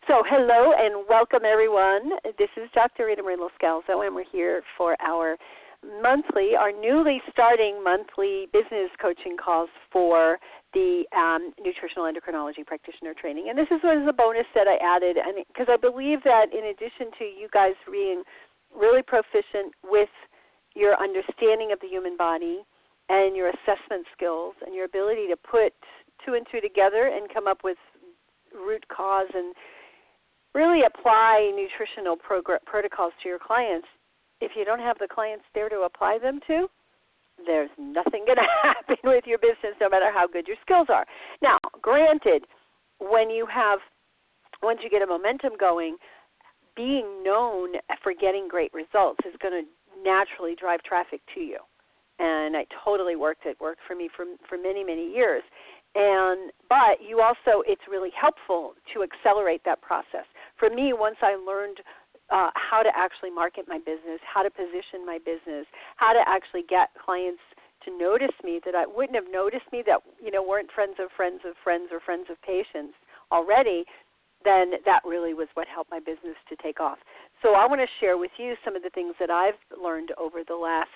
So hello and welcome everyone. This is Dr. Rita Marie-Loscalzo, and we're here for our newly starting monthly business coaching calls for the nutritional endocrinology practitioner training. And this was a bonus that I added, and because I believe that in addition to you guys being really proficient with your understanding of the human body and your assessment skills and your ability to put two and two together and come up with root cause and really apply nutritional protocols to your clients, if you don't have the clients there to apply them to, there's nothing going to happen with your business no matter how good your skills are. Now, granted, once you get a momentum going, being known for getting great results is going to naturally drive traffic to you. And it worked for me for many, many years. But it's really helpful to accelerate that process. For me, once I learned how to actually market my business, how to position my business, how to actually get clients to notice me that I wouldn't have noticed me that weren't friends of friends of friends or friends of patients already, then that really was what helped my business to take off. So I want to share with you some of the things that I've learned over the last,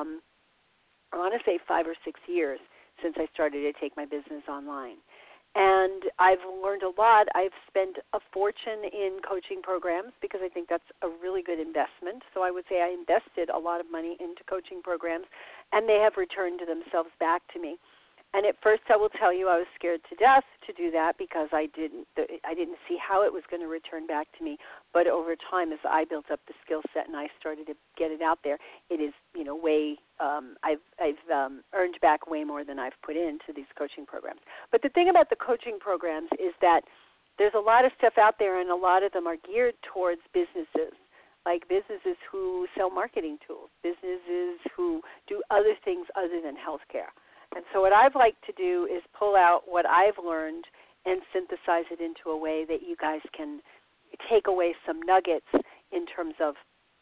I want to say 5 or 6 years since I started to take my business online. And I've learned a lot. I've spent a fortune in coaching programs because I think that's a really good investment. So I would say I invested a lot of money into coaching programs, and they have returned themselves back to me. And at first, I will tell you, I was scared to death to do that because I didn't see how it was going to return back to me. But over time, as I built up the skill set and I started to get it out there, it is way I've earned back way more than I've put into these coaching programs. But the thing about the coaching programs is that there's a lot of stuff out there, and a lot of them are geared towards businesses, like businesses who sell marketing tools, businesses who do other things other than healthcare. And so what I'd like to do is pull out what I've learned and synthesize it into a way that you guys can take away some nuggets in terms of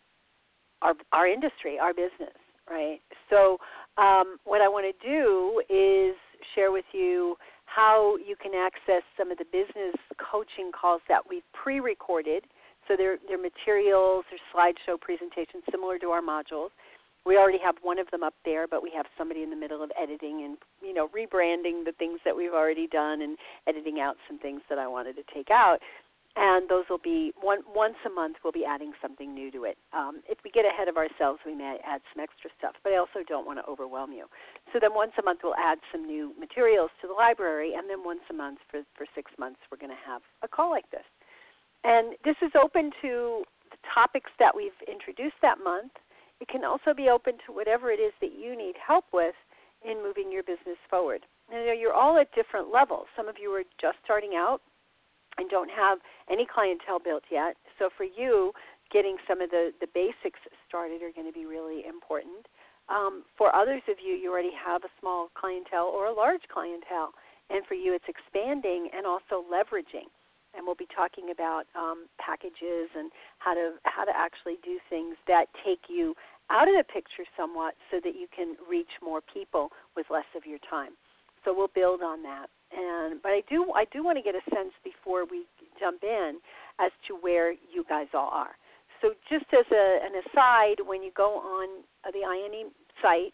our industry, our business, right? So what I want to do is share with you how you can access some of the business coaching calls that we've pre-recorded. So they're materials, they're slideshow presentations similar to our modules. We already have one of them up there, but we have somebody in the middle of editing and, rebranding the things that we've already done and editing out some things that I wanted to take out. And those will be, once a month, we'll be adding something new to it. If we get ahead of ourselves, we may add some extra stuff, but I also don't want to overwhelm you. So then once a month, we'll add some new materials to the library, and then once a month for 6 months, we're going to have a call like this. And this is open to the topics that we've introduced that month. It can also be open to whatever it is that you need help with in moving your business forward. And you're all at different levels. Some of you are just starting out and don't have any clientele built yet. So for you, getting some of the basics started are going to be really important. For others of you, you already have a small clientele or a large clientele. And for you, it's expanding and also leveraging. And we'll be talking about packages and how to actually do things that take you out of the picture somewhat so that you can reach more people with less of your time. So we'll build on that. But I do want to get a sense before we jump in as to where you guys all are. So just as an aside, when you go on the INE site,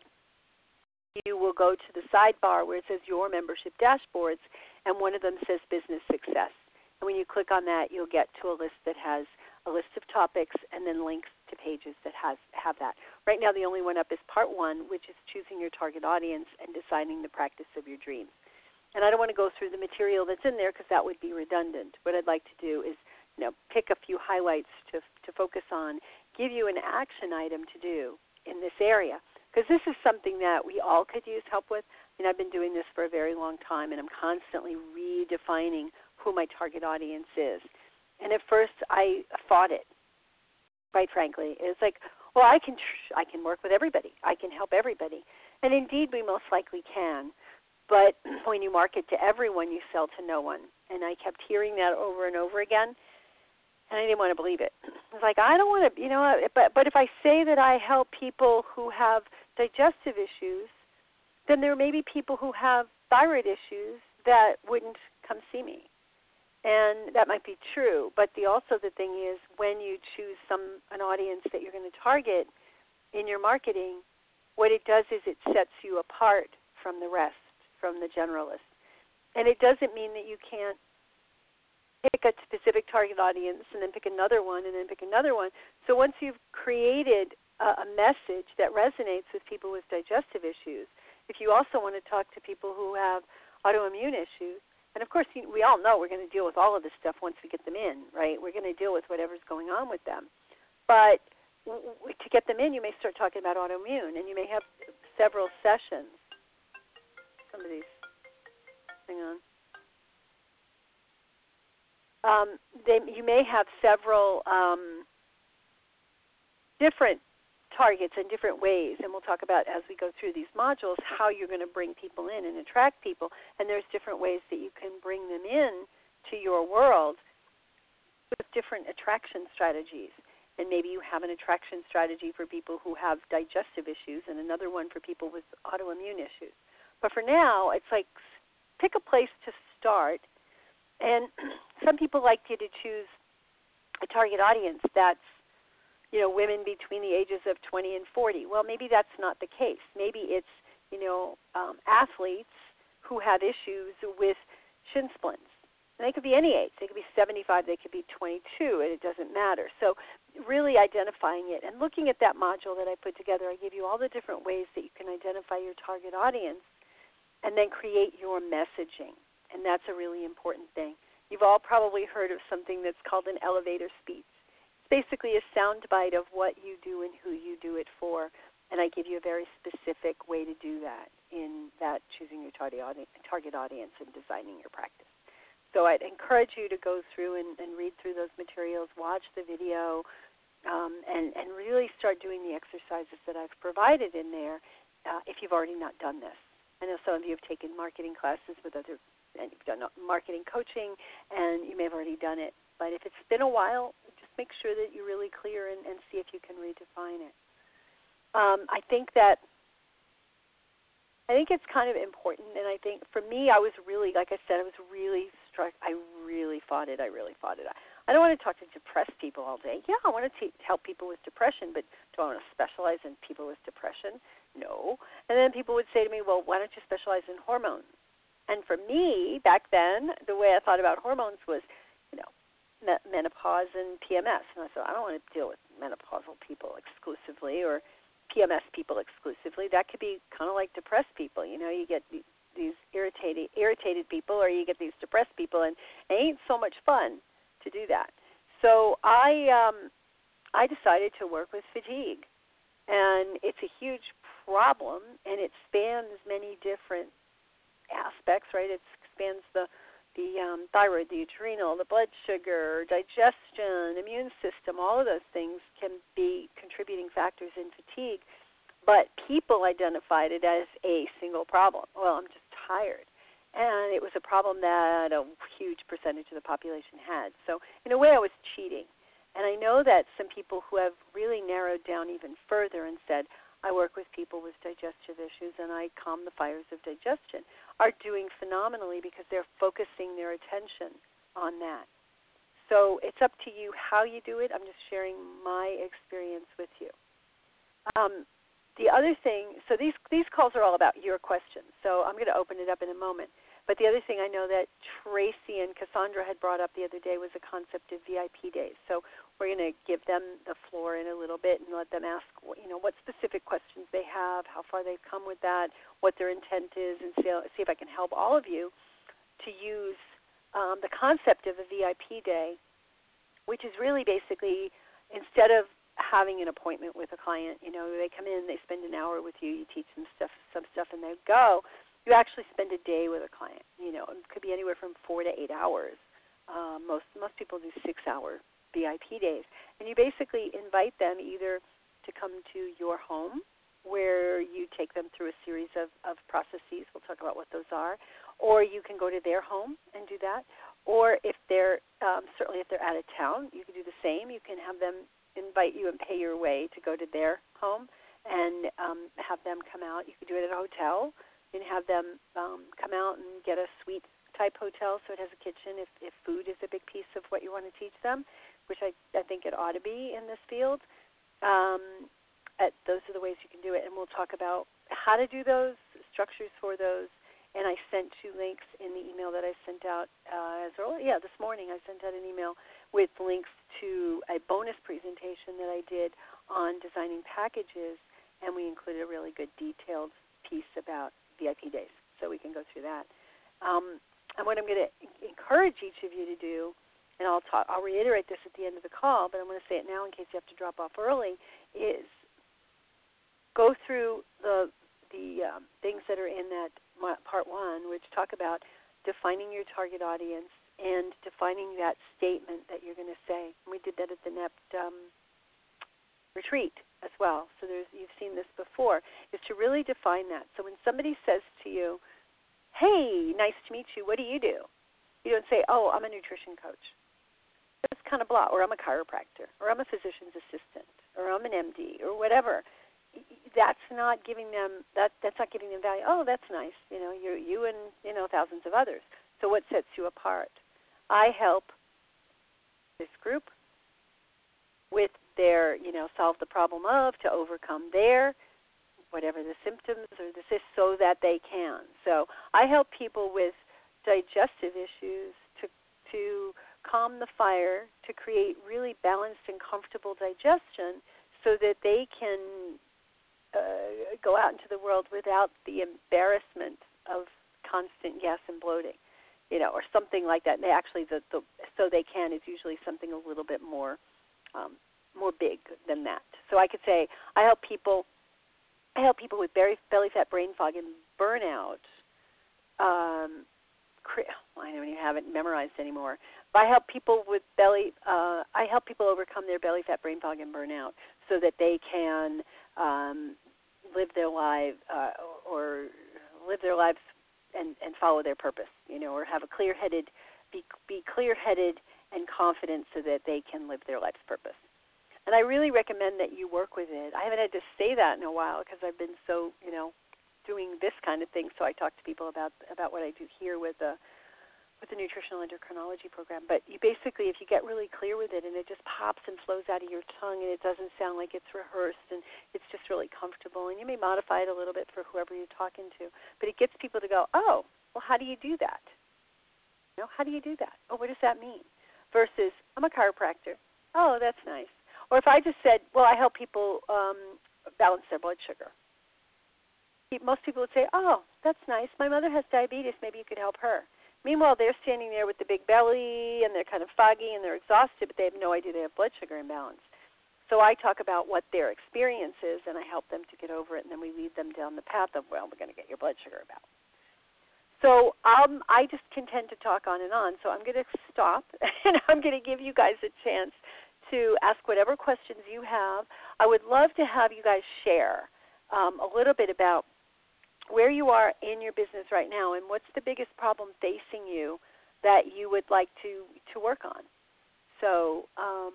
you will go to the sidebar where it says Your Membership Dashboards, and one of them says Business Success. And when you click on that, you'll get to a list that has a list of topics and then links to pages that have that. Right now, the only one up is Part 1, which is choosing your target audience and deciding the practice of your dreams. And I don't want to go through the material that's in there because that would be redundant. What I'd like to do is pick a few highlights to focus on, give you an action item to do in this area, because this is something that we all could use help with. I've been doing this for a very long time, and I'm constantly redefining who my target audience is. And at first, I fought it, quite frankly. It's like, well, I can work with everybody. I can help everybody. And indeed, we most likely can. But when you market to everyone, you sell to no one. And I kept hearing that over and over again, and I didn't want to believe it. I was like, I don't want to, but if I say that I help people who have digestive issues, then there may be people who have thyroid issues that wouldn't come see me. And that might be true, but also the thing is, when you choose an audience that you're going to target in your marketing, what it does is it sets you apart from the rest, from the generalist. And it doesn't mean that you can't pick a specific target audience and then pick another one and then pick another one. So once you've created a message that resonates with people with digestive issues, if you also want to talk to people who have autoimmune issues, and of course we all know we're going to deal with all of this stuff once we get them in, right? We're going to deal with whatever's going on with them. But to get them in, you may start talking about autoimmune, and you may have several sessions. Somebody's, hang on. You may have several different targets in different ways, and we'll talk about as we go through these modules how you're going to bring people in and attract people. And there's different ways that you can bring them in to your world with different attraction strategies. And maybe you have an attraction strategy for people who have digestive issues and another one for people with autoimmune issues. But for now, it's like pick a place to start. And some people like you to choose a target audience that's, women between the ages of 20 and 40. Well, maybe that's not the case. Maybe it's, athletes who have issues with shin splints. And they could be any age. They could be 75. They could be 22, and it doesn't matter. So really identifying it and looking at that module that I put together, I give you all the different ways that you can identify your target audience and then create your messaging. And that's a really important thing. You've all probably heard of something that's called an elevator speech. It's basically a soundbite of what you do and who you do it for, and I give you a very specific way to do that in that choosing your target audience and designing your practice. So I'd encourage you to go through and read through those materials, watch the video, and really start doing the exercises that I've provided in there if you've already not done this. I know some of you have taken marketing classes with other, and you've done marketing coaching, and you may have already done it. But if it's been a while, just make sure that you're really clear and see if you can redefine it. I think it's kind of important, and I think for me, I was really, like I said, I was really struck. I really fought it. I don't want to talk to depressed people all day. Yeah, I want to help people with depression, but do I want to specialize in people with depression? No. And then people would say to me, well, why don't you specialize in hormones? And for me, back then, the way I thought about hormones was, menopause and PMS. And I said, I don't want to deal with menopausal people exclusively or PMS people exclusively. That could be kind of like depressed people. You get these irritated people, or you get these depressed people, and it ain't so much fun to do that. So I decided to work with fatigue. And it's a huge problem, and it spans many different aspects, right? It spans the thyroid, the adrenal, the blood sugar, digestion, immune system. All of those things can be contributing factors in fatigue. But people identified it as a single problem. Well, I'm just tired. And it was a problem that a huge percentage of the population had. So in a way, I was cheating. And I know that some people who have really narrowed down even further and said, I work with people with digestive issues and I calm the fires of digestion, are doing phenomenally because they're focusing their attention on that. So it's up to you how you do it. I'm just sharing my experience with you. The other thing, so these calls are all about your questions, so I'm going to open it up in a moment. But the other thing I know that Tracy and Cassandra had brought up the other day was the concept of VIP days. So we're going to give them the floor in a little bit and let them ask, what specific questions they have, how far they've come with that, what their intent is, and see if I can help all of you to use the concept of a VIP day, which is really basically instead of having an appointment with a client, they come in, they spend an hour with you, you teach them some stuff, and they go. You actually spend a day with a client. It could be anywhere from 4 to 8 hours. Most people do 6-hour VIP days. And you basically invite them either to come to your home, where you take them through a series of processes. We'll talk about what those are. Or you can go to their home and do that. Or if they're, certainly if they're out of town, you can do the same. You can have them invite you and pay your way to go to their home and have them come out. You could do it at a hotel. And have them come out and get a suite type hotel, so it has a kitchen if food is a big piece of what you want to teach them, which I think it ought to be in this field. Those are the ways you can do it, and we'll talk about how to do those, structures for those, and I sent 2 links in the email that I sent out this morning. I sent out an email with links to a bonus presentation that I did on designing packages, and we included a really good detailed piece about VIP days, so we can go through that. And what I'm going to encourage each of you to do, and I'll reiterate this at the end of the call, but I'm going to say it now in case you have to drop off early, is go through the things that are in that part 1, which talk about defining your target audience and defining that statement that you're going to say. And we did that at the NEPT retreat as well. So you've seen this before, is to really define that. So when somebody says to you, hey, nice to meet you, what do? You don't say, oh, I'm a nutrition coach. That's kind of blah, or I'm a chiropractor, or I'm a physician's assistant, or I'm an MD, or whatever. That's not giving them that's not giving them value. Oh, that's nice. You and thousands of others. So what sets you apart? I help this group with their, solve the problem of, to overcome their, whatever the symptoms or the cysts, so that they can. So I help people with digestive issues to calm the fire, to create really balanced and comfortable digestion so that they can go out into the world without the embarrassment of constant gas and bloating, or something like that. And they actually, so they can is usually something a little bit more big than that. So I could say I help people with belly fat, brain fog, and burnout. I don't even have it memorized anymore. But I help people with I help people overcome their belly fat, brain fog, and burnout so that they can live their lives and follow their purpose, or have a be clear-headed and confident so that they can live their life's purpose. And I really recommend that you work with it. I haven't had to say that in a while because I've been so, doing this kind of thing. So I talk to people about what I do here with the nutritional endocrinology program. But you basically, if you get really clear with it and it just pops and flows out of your tongue and it doesn't sound like it's rehearsed and it's just really comfortable, and you may modify it a little bit for whoever you're talking to, but it gets people to go, oh, well, how do you do that? How do you do that? Oh, what does that mean? Versus, I'm a chiropractor. Oh, that's nice. Or if I just said, well, I help people balance their blood sugar. Most people would say, oh, that's nice. My mother has diabetes. Maybe you could help her. Meanwhile, they're standing there with the big belly, and they're kind of foggy, and they're exhausted, but they have no idea they have blood sugar imbalance. So I talk about what their experience is, and I help them to get over it, and then we lead them down the path of, well, we're going to get your blood sugar balanced. So I just can tend to talk on and on, so I'm going to stop, and I'm going to give you guys a chance to ask whatever questions you have. I would love to have you guys share a little bit about where you are in your business right now and what's the biggest problem facing you that you would like to work on. So,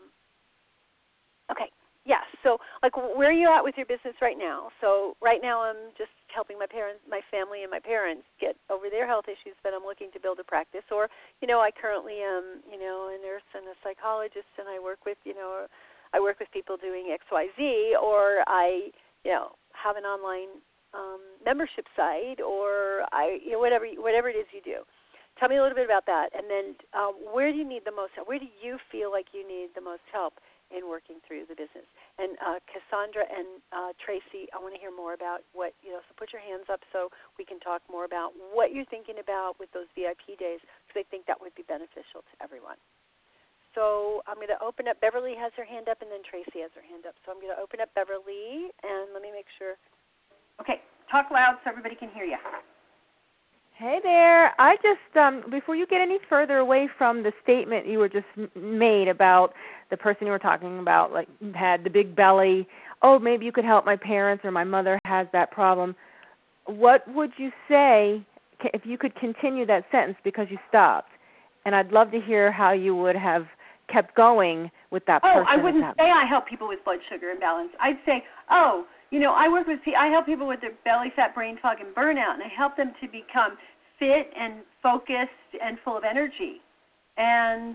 okay, yes. So, where are you at with your business right now? So, right now I'm just helping my family and my parents get over their health issues, but I'm looking to build a practice. Or, I currently am, a nurse and a psychologist, and I work with, people doing XYZ, or I, have an online membership site, or whatever it is you do. Tell me a little bit about that, and then where do you need the most help? Where do you feel like you need the most help in working through the business? And Cassandra and Tracy, I want to hear more about what, so put your hands up so we can talk more about what you're thinking about with those VIP days, because I think that would be beneficial to everyone. So I'm going to open up. Beverly has her hand up, and then Tracy has her hand up. So I'm going to open up Beverly, and let me make sure. Okay, talk loud so everybody can hear you. Hey there. I just, before you get any further away from the statement you were just made about the person you were talking about, had the big belly, oh, maybe you could help my parents or my mother has that problem, what would you say if you could continue that sentence because you stopped? And I'd love to hear how you would have kept going with that person. Oh, I wouldn't say I help people with blood sugar imbalance. I'd say, I help people with their belly fat, brain fog, and burnout, and I help them to become fit and focused and full of energy, and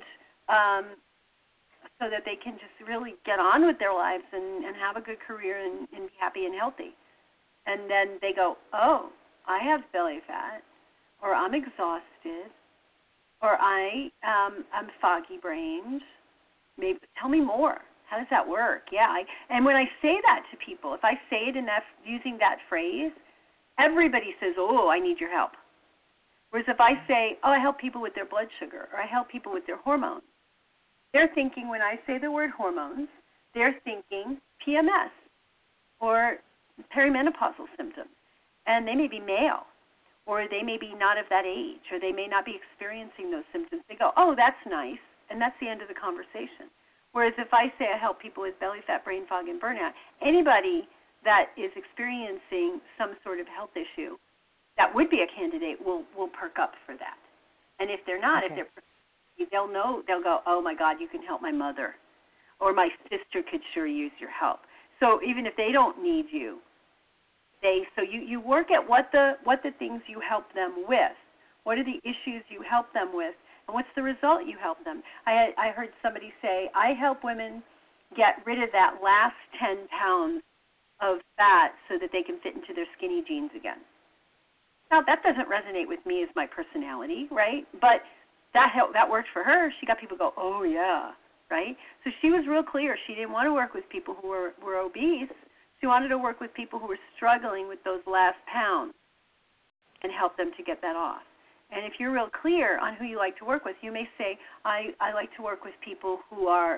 so that they can just really get on with their lives and have a good career and be happy and healthy. And then they go, oh, I have belly fat, or I'm exhausted, or I'm foggy-brained. Maybe tell me more. How does that work? Yeah. And when I say that to people, if I say it using that phrase, everybody says, oh, I need your help. Whereas if I say, oh, I help people with their blood sugar, or I help people with their hormones, they're thinking, when I say the word hormones, they're thinking PMS or perimenopausal symptoms. And they may be male, or they may be not of that age, or they may not be experiencing those symptoms. They go, oh, that's nice, and that's the end of the conversation. Whereas if I say I help people with belly fat, brain fog, and burnout, anybody that is experiencing some sort of health issue that would be a candidate will perk up for that. And if they're not, okay. if they're, they'll know, they'll go, oh my God, you can help my mother, or my sister could sure use your help. So even if they don't need you, you work at what the things you help them with. What are the issues you help them with, and what's the result you help them? I heard somebody say, I help women get rid of that last 10 pounds of fat so that they can fit into their skinny jeans again. Now, that doesn't resonate with me as my personality, right? But that worked for her. She got people to go, oh, yeah, right? So she was real clear. She didn't want to work with people who were obese. She wanted to work with people who were struggling with those last pounds and help them to get that off. And if you're real clear on who you like to work with, you may say, I like to work with people who are,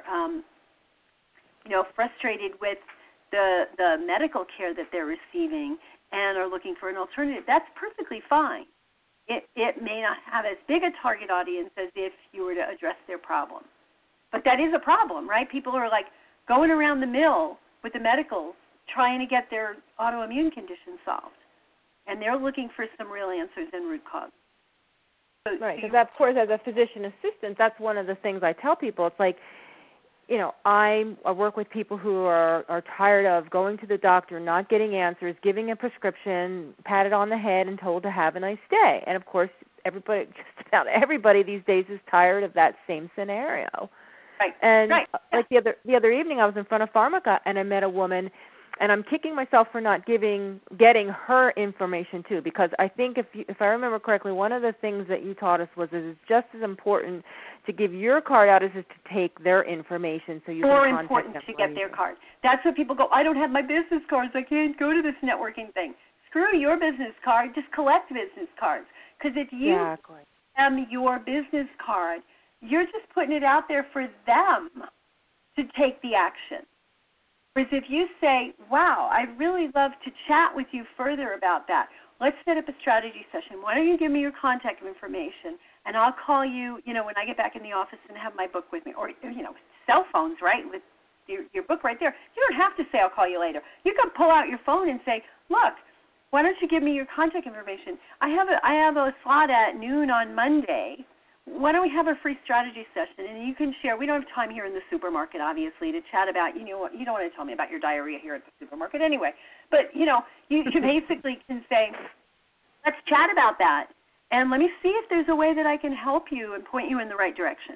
frustrated with the medical care that they're receiving and are looking for an alternative. That's perfectly fine. It may not have as big a target audience as if you were to address their problem. But that is a problem, right? People are like going around the mill with the medicals trying to get their autoimmune condition solved. And they're looking for some real answers and root cause. So, right, because of course as a physician assistant, that's one of the things I tell people. It's like, I work with people who are tired of going to the doctor, not getting answers, giving a prescription, patted on the head, and told to have a nice day. And, of course, just about everybody these days is tired of that same scenario. Right. And right. like the other evening, I was in front of Pharmaca, and I met a woman, and I'm kicking myself for not getting her information too, because I think if I remember correctly, one of the things that you taught us was it's just as important to give your card out as it is to take their information so you can contact them. More important to get their card. That's what people go, I don't have my business cards. I can't go to this networking thing. Screw your business card. Just collect business cards. Because if you have your business card, you're just putting it out there for them to take the action. Whereas if you say, wow, I'd really love to chat with you further about that. Let's set up a strategy session. Why don't you give me your contact information, and I'll call you, when I get back in the office and have my book with me. Or, cell phones, right, with your book right there. You don't have to say, I'll call you later. You can pull out your phone and say, look, why don't you give me your contact information? I have a slot at noon on Monday. Why don't we have a free strategy session, and you can share. We don't have time here in the supermarket, obviously, to chat about, you don't want to tell me about your diarrhea here at the supermarket anyway. But, you basically can say, let's chat about that, and let me see if there's a way that I can help you and point you in the right direction.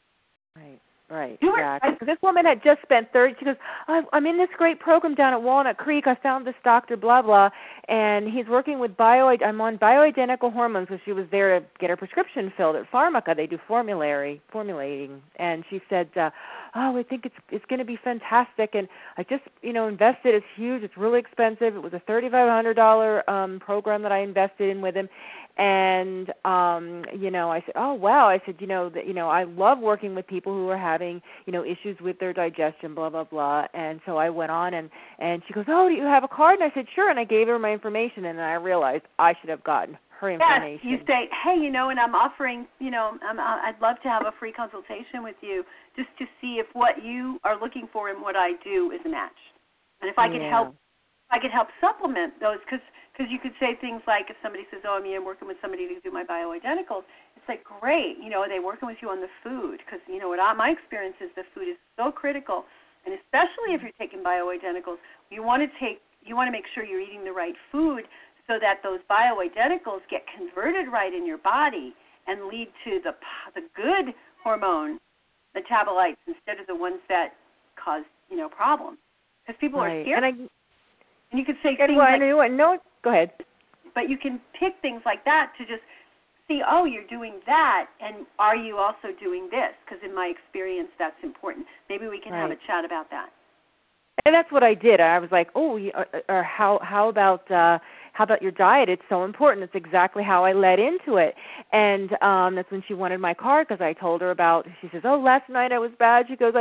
Right, exactly. Because this woman had just spent she goes, I'm in this great program down at Walnut Creek. I found this doctor, blah, blah, and he's working with I'm on bioidentical hormones, so she was there to get her prescription filled at Pharmaca. They do formulating. And she said, I think it's going to be fantastic. And I just, invested. It's huge. It's really expensive. It was a $3,500 program that I invested in with him. And, I said, oh, wow. I said, I love working with people who are having, issues with their digestion, blah, blah, blah. And so I went on, and she goes, oh, do you have a card? And I said, sure. And I gave her my information, and then I realized I should have gotten her information. Yes, you say, hey, and I'm offering, I'd love to have a free consultation with you just to see if what you are looking for and what I do is a match. And if I could help supplement those, because you could say things like, if somebody says, oh, I'm working with somebody to do my bioidenticals, it's like, great, are they working with you on the food? Because, my experience is the food is so critical, and especially if you're taking bioidenticals, you want to make sure you're eating the right food so that those bioidenticals get converted right in your body and lead to the good hormone metabolites instead of the ones that cause, problems. Because people are scared. And you could say things go ahead. But you can pick things like that to just see, oh, you're doing that, and are you also doing this? Because in my experience, that's important. Maybe we can have a chat about that. And that's what I did. I was like, oh, or how about your diet? It's so important. It's exactly how I led into it. And that's when she wanted my card because I told her about, she says, oh, last night I was bad. She goes,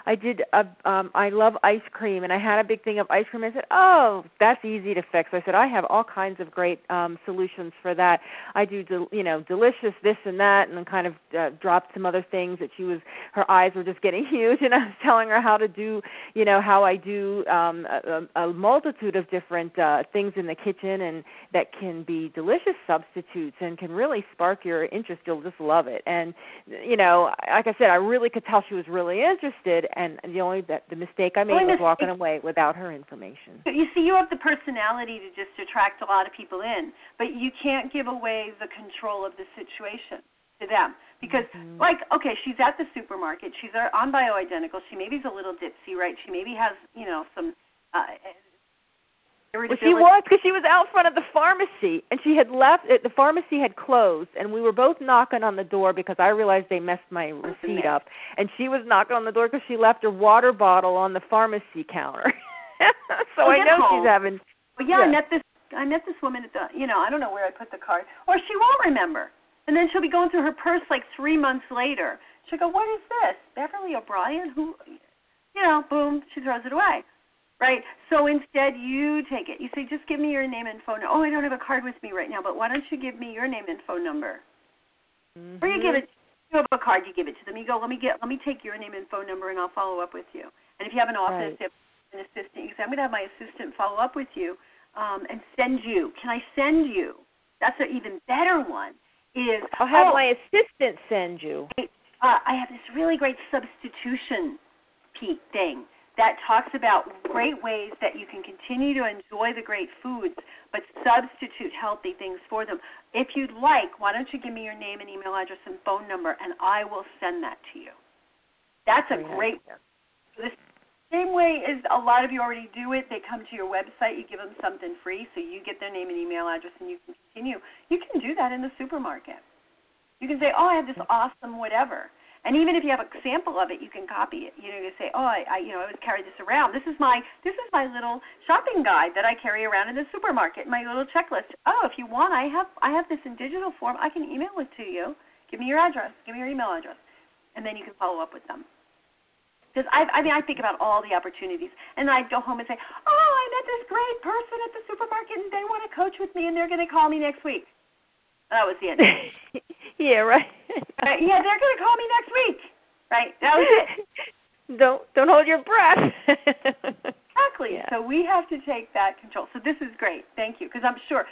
I love ice cream, and I had a big thing of ice cream. I said, oh, that's easy to fix. I said, I have all kinds of great solutions for that. I do, delicious this and that, and then kind of dropped some other things that her eyes were just getting huge, and I was telling her how to do, how I do a multitude of different things in the kitchen, and that can be delicious substitutes and can really spark your interest. You'll just love it. And, like I said, I really could tell she was really interested, and the mistake I made was walking away without her information. You see, you have the personality to just attract a lot of people in, but you can't give away the control of the situation to them. Because, she's at the supermarket. She's on bioidentical. She maybe is a little ditzy, right? She maybe has, some irritability. Well, she was, because she was out front of the pharmacy, and she had left. The pharmacy had closed, and we were both knocking on the door because I realized they messed my receipt up. And she was knocking on the door because she left her water bottle on the pharmacy counter. So I know she's having. Well, I met this woman at the. I don't know where I put the card, or she won't remember. And then she'll be going through her purse like 3 months later. She'll go, what is this? Beverly O'Brien? Who? Boom, she throws it away. Right? So instead you take it. You say, just give me your name and phone number. Oh, I don't have a card with me right now, but why don't you give me your name and phone number? Mm-hmm. Or you give it, you have a card, you give it to them. You go, let me take your name and phone number, and I'll follow up with you. And if you have an office, if you have an assistant, you say, I'm going to have my assistant follow up with you and send you. Can I send you? That's an even better one. I'll have my assistant send you. I have this really great substitution thing that talks about great ways that you can continue to enjoy the great foods, but substitute healthy things for them. If you'd like, why don't you give me your name and email address and phone number, and I will send that to you. That's a great one. The same way as a lot of you already do it, they come to your website, you give them something free, so you get their name and email address, and you can continue. You can do that in the supermarket. You can say, oh, I have this awesome whatever. And even if you have a sample of it, you can copy it. You say, oh, I always carry this around. This is my little shopping guide that I carry around in the supermarket, my little checklist. Oh, if you want, I have this in digital form. I can email it to you. Give me your address. Give me your email address. And then you can follow up with them. Because I think about all the opportunities, and I'd go home and say, oh, I met this great person at the supermarket, and they want to coach with me, and they're going to call me next week. That was the end. Yeah, right. They're going to call me next week. Right? That was it. Don't hold your breath. Exactly. Yeah. So we have to take that control. So this is great. Thank you. Because I'm sure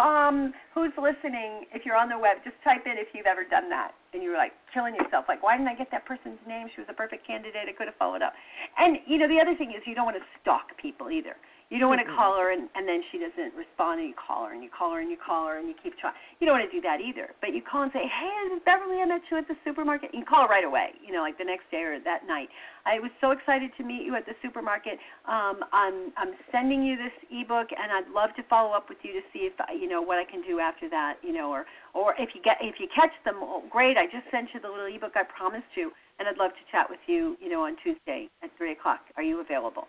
who's listening, if you're on the web, just type in if you've ever done that. And you were like killing yourself. Like, why didn't I get that person's name? She was a perfect candidate. I could have followed up. And, the other thing is you don't want to stalk people either. You don't want to call her and then she doesn't respond, and you call her and you call her and you call her and you keep trying. You don't want to do that either. But you call and say, hey, this is Beverly. I met you at the supermarket. You can call her right away, like the next day or that night. I was so excited to meet you at the supermarket. I'm sending you this ebook, and I'd love to follow up with you to see if what I can do after that, or if you catch them, great. I just sent you the little ebook I promised you, and I'd love to chat with you, on Tuesday at 3:00. Are you available?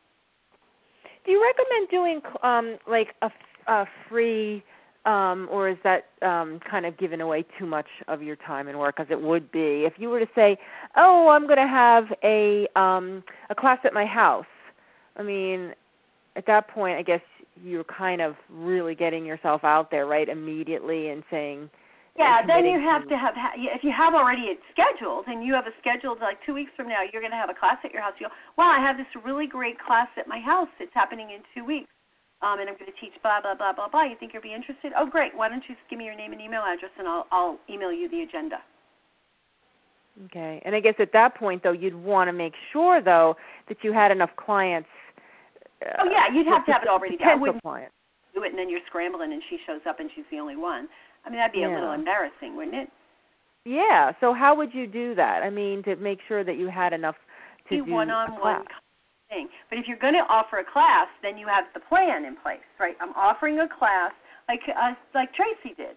Do you recommend doing like a free, or is that kind of giving away too much of your time and work, as it would be if you were to say, oh, I'm going to have a class at my house? I mean, at that point, I guess you're kind of really getting yourself out there, right, immediately and saying. Yeah, then you have to have, if you have already it scheduled, and you have a scheduled, like 2 weeks from now, you're going to have a class at your house. You go, wow, I have this really great class at my house. It's happening in 2 weeks, and I'm going to teach blah, blah, blah, blah, blah. You think you'll be interested? Oh, great. Why don't you just give me your name and email address, and I'll email you the agenda. Okay. And I guess at that point, though, you'd want to make sure, though, that you had enough clients. Oh, yeah, you'd have to have it already done. Potential clients. do it, and then you're scrambling and she shows up and she's the only one. I mean, that'd be a little embarrassing, wouldn't it? Yeah. So how would you do that? I mean, to make sure that you had enough to do one-on-one thing. But if you're going to offer a class, then you have the plan in place, right? I'm offering a class like Tracy did.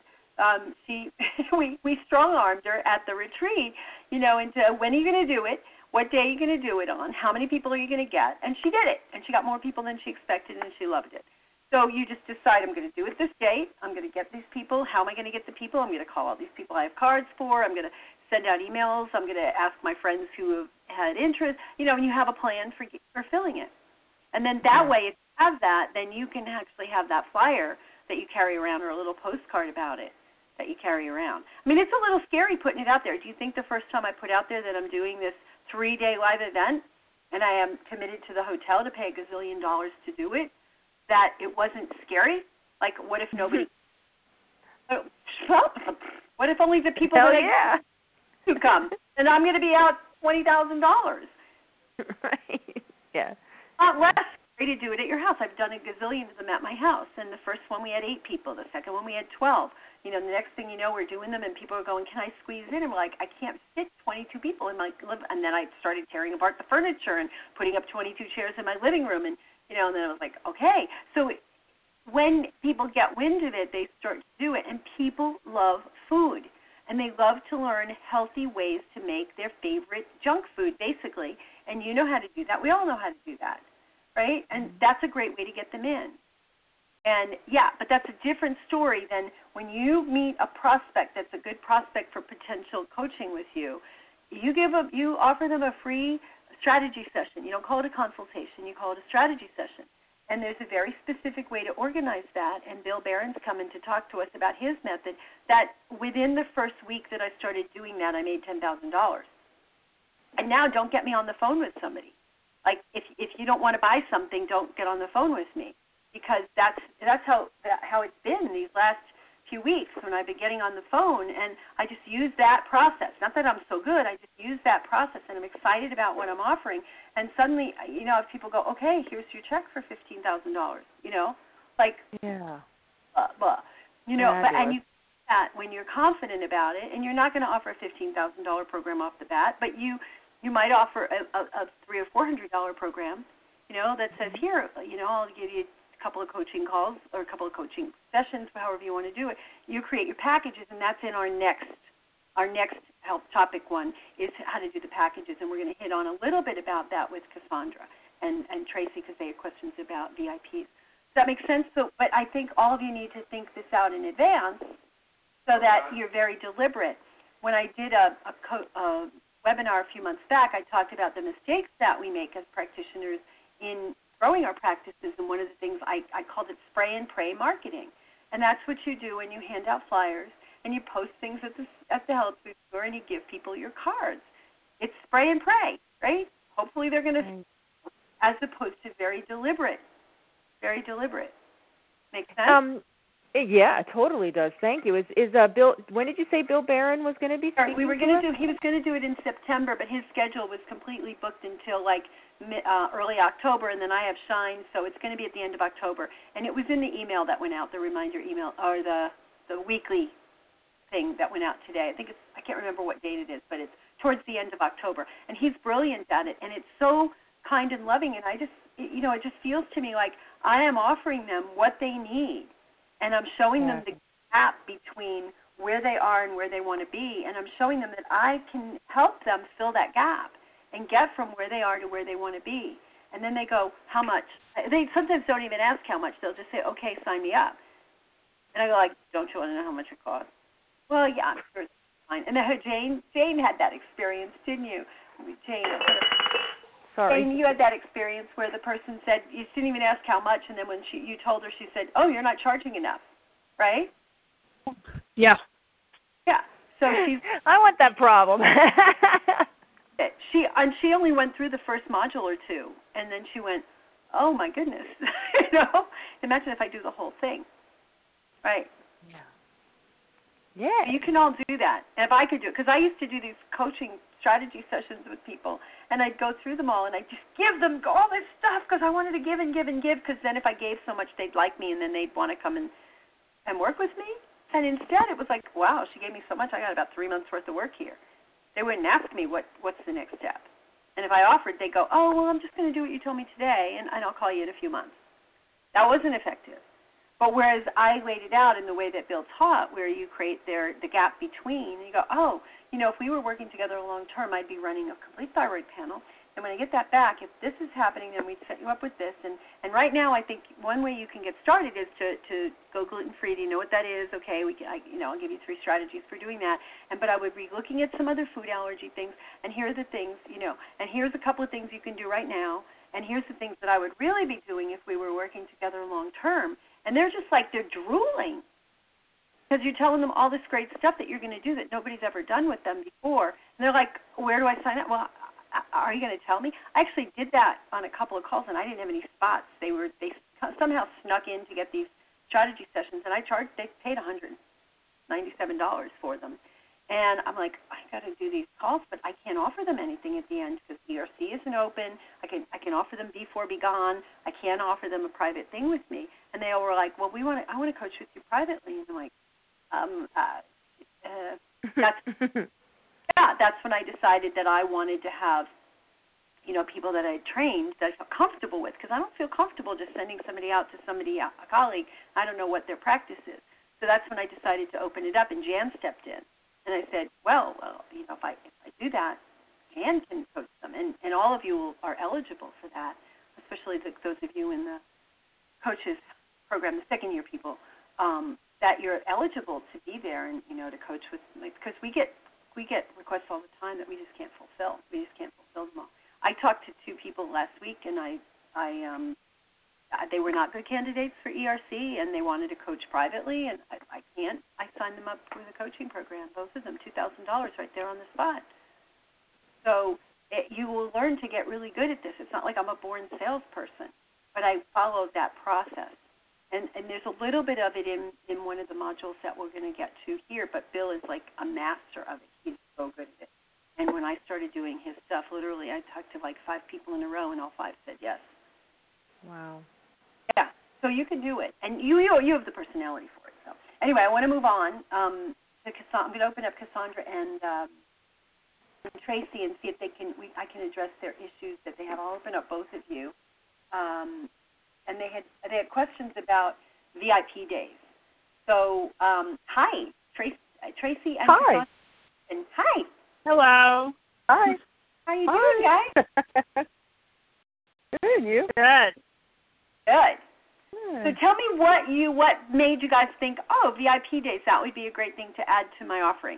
We strong-armed her at the retreat, into when are you going to do it, what day are you going to do it on, how many people are you going to get, and she did it, and she got more people than she expected, and she loved it. So you just decide, I'm going to do it this date, I'm going to get these people, how am I going to get the people, I'm going to call all these people I have cards for, I'm going to send out emails, I'm going to ask my friends who have had interest, and you have a plan for filling it. And then that way, if you have that, then you can actually have that flyer that you carry around or a little postcard about it that you carry around. I mean, it's a little scary putting it out there. Do you think the first time I put out there that I'm doing this 3-day live event and I am committed to the hotel to pay $1 gazillion to do it, that it wasn't scary? Like, what if nobody? What if only the people who come? And I'm going to be out $20,000. Right. Yeah. Not less scary to do it at your house. I've done $1 gazillion of them at my house. And the first one we had 8 people. The second one we had 12. The next thing you know, we're doing them, and people are going, "Can I squeeze in?" And we're like, "I can't fit 22 people in my living." And then I started tearing apart the furniture and putting up 22 chairs in my living room, and and then I was like, okay. So when people get wind of it, they start to do it, and people love food, and they love to learn healthy ways to make their favorite junk food, basically. And you know how to do that. We all know how to do that, right? And that's a great way to get them in. And but that's a different story than when you meet a prospect that's a good prospect for potential coaching with you. You offer them a free strategy session. You don't call it a consultation. You call it a strategy session. And there's a very specific way to organize that. And Bill Barron's coming to talk to us about his method. That within the first week that I started doing that, I made $10,000. And now, don't get me on the phone with somebody. Like if you don't want to buy something, don't get on the phone with me. Because that's how it's been these last few weeks when I've been getting on the phone, and I just use that process. Not that I'm so good, I just use that process, and I'm excited about what I'm offering. And suddenly, if people go, okay, here's your check for $15,000, like, blah, blah. And you do that when you're confident about it, and you're not going to offer a $15,000 program off the bat, but you might offer a $300 or $400 program, that says, here, I'll give you couple of coaching calls or a couple of coaching sessions, however you want to do it. You create your packages, and that's in our next health topic one is how to do the packages, and we're going to hit on a little bit about that with Cassandra and Tracy because they have questions about VIPs. Does that make sense? So, but I think all of you need to think this out in advance so that you're very deliberate. When I did a webinar a few months back, I talked about the mistakes that we make as practitioners in growing our practices, and one of the things I called it spray and pray marketing. And that's what you do when you hand out flyers and you post things at the health food store and you give people your cards. It's spray and pray, right? Hopefully they're going to, as opposed to very deliberate. Very deliberate. Make sense? Yeah, it totally does. Thank you. Is Bill? When did you say Bill Barron was going to be speaking? He was going to do it in September, but his schedule was completely booked until early October, and then I have Shine, so it's going to be at the end of October. And it was in the email that went out, the reminder email, or the weekly thing that went out today. I can't remember what date it is, but it's towards the end of October. And he's brilliant at it, and it's so kind and loving, and I just, it just feels to me like I am offering them what they need. And I'm showing them the gap between where they are and where they want to be, and I'm showing them that I can help them fill that gap and get from where they are to where they want to be. And then they go, how much? They sometimes don't even ask how much. They'll just say, okay, sign me up. And I go like, don't you want to know how much it costs? Well, yeah, I'm sure it's fine. And then Jane had that experience, didn't you? Sorry. And you had that experience where the person said, you didn't even ask how much, and then when you told her, she said, oh, you're not charging enough, right? Yeah. Yeah. So I want that problem. She only went through the first module or two, and then she went, oh, my goodness. Imagine if I do the whole thing. Right. Yeah. You can all do that. And if I could do it, because I used to do these coaching strategy sessions with people, and I'd go through them all, and I'd just give them all this stuff because I wanted to give and give and give, because then if I gave so much, they'd like me, and then they'd want to come and work with me. And instead, it was like, wow, she gave me so much, I got about 3 months' worth of work here. They wouldn't ask me what's the next step. And if I offered, they'd go, oh, well, I'm just going to do what you told me today, and I'll call you in a few months. That wasn't effective. But whereas I laid it out in the way that Bill taught, where you create the gap between, and you go, oh, if we were working together long term, I'd be running a complete thyroid panel. And when I get that back, if this is happening, then we'd set you up with this. And right now, I think one way you can get started is to go gluten-free. Do you know what that is? Okay, I'll give you 3 strategies for doing that. But I would be looking at some other food allergy things, and here are the things, and here's a couple of things you can do right now, and here's the things that I would really be doing if we were working together long term. And they're just like, they're drooling because you're telling them all this great stuff that you're going to do that nobody's ever done with them before. And they're like, where do I sign up? Well, are you going to tell me? I actually did that on a couple of calls, and I didn't have any spots. They somehow snuck in to get these strategy sessions, and they paid $197 for them. And I'm like, I got to do these calls, but I can't offer them anything at the end because ERC isn't open. I can offer them Before Be Gone. I can't offer them a private thing with me. And they all were like, well, I want to coach with you privately. And I'm like, that's when I decided that I wanted to have, people that I trained that I felt comfortable with, because I don't feel comfortable just sending somebody out to a colleague. I don't know what their practice is. So that's when I decided to open it up, and Jan stepped in. And I said, well, if I do that, Jan can coach them, and all of you are eligible for that, especially those of you in the coaches program, the second-year people, that you're eligible to be there and to coach with, because we get requests all the time that we just can't fulfill. We just can't fulfill them all. I talked to 2 people last week, and they were not good candidates for ERC, and they wanted to coach privately, and I can't. I signed them up for the coaching program, both of them, $2,000 right there on the spot. So you will learn to get really good at this. It's not like I'm a born salesperson, but I followed that process. And there's a little bit of it in one of the modules that we're going to get to here, but Bill is like a master of it. He's so good at it. And when I started doing his stuff, literally I talked to like 5 people in a row, and all 5 said yes. Wow. Yeah, so you can do it, and you have the personality for it. So anyway, I want to move on to Cassandra. I'm going to open up Cassandra and Tracy and see if I can address their issues that they have. I'll open up both of you, and they had questions about VIP days. So hi, Tracy and hi. Cassandra. And hi. Hello. Hi. How you doing, guys? Good, you? Good. Good. So tell me what made you guys think, oh, VIP days, that would be a great thing to add to my offerings.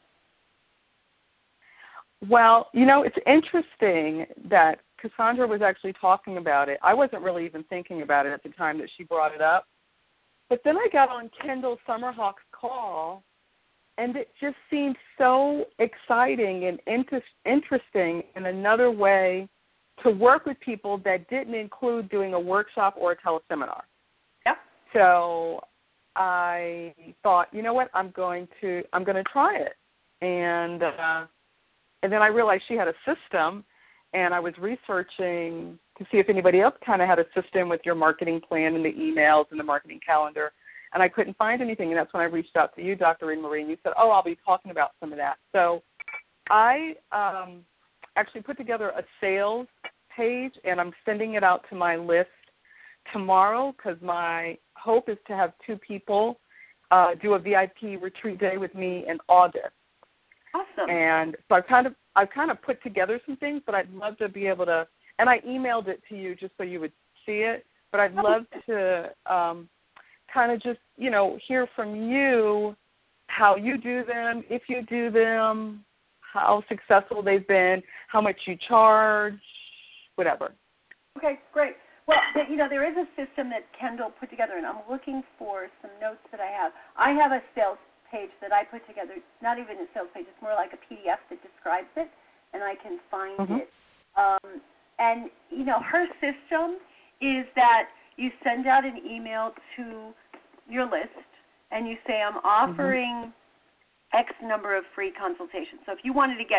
Well, it's interesting that Cassandra was actually talking about it. I wasn't really even thinking about it at the time that she brought it up. But then I got on Kendall Summerhawk's call, and it just seemed so exciting and interesting in another way to work with people that didn't include doing a workshop or a teleseminar. Yep. So I thought, you know what, I'm going to try it. And then I realized she had a system, and I was researching to see if anybody else kind of had a system with your marketing plan and the emails and the marketing calendar, and I couldn't find anything, and that's when I reached out to you, Dr. Marie, and you said, oh, I'll be talking about some of that. So I actually put together a sales page, and I'm sending it out to my list tomorrow because my hope is to have 2 people do a VIP retreat day with me in August. Awesome. And so I've kind of put together some things, but I'd love to be able to, and I emailed it to you just so you would see it, but I'd love to kind of just, hear from you how you do them, if you do them, how successful they've been, how much you charge, whatever. Okay, great. Well, there is a system that Kendall put together, and I'm looking for some notes that I have. I have a sales page that I put together. It's not even a sales page. It's more like a PDF that describes it, and I can find it. And, her system is that you send out an email to your list, and you say, I'm offering X number of free consultations. So if you wanted to get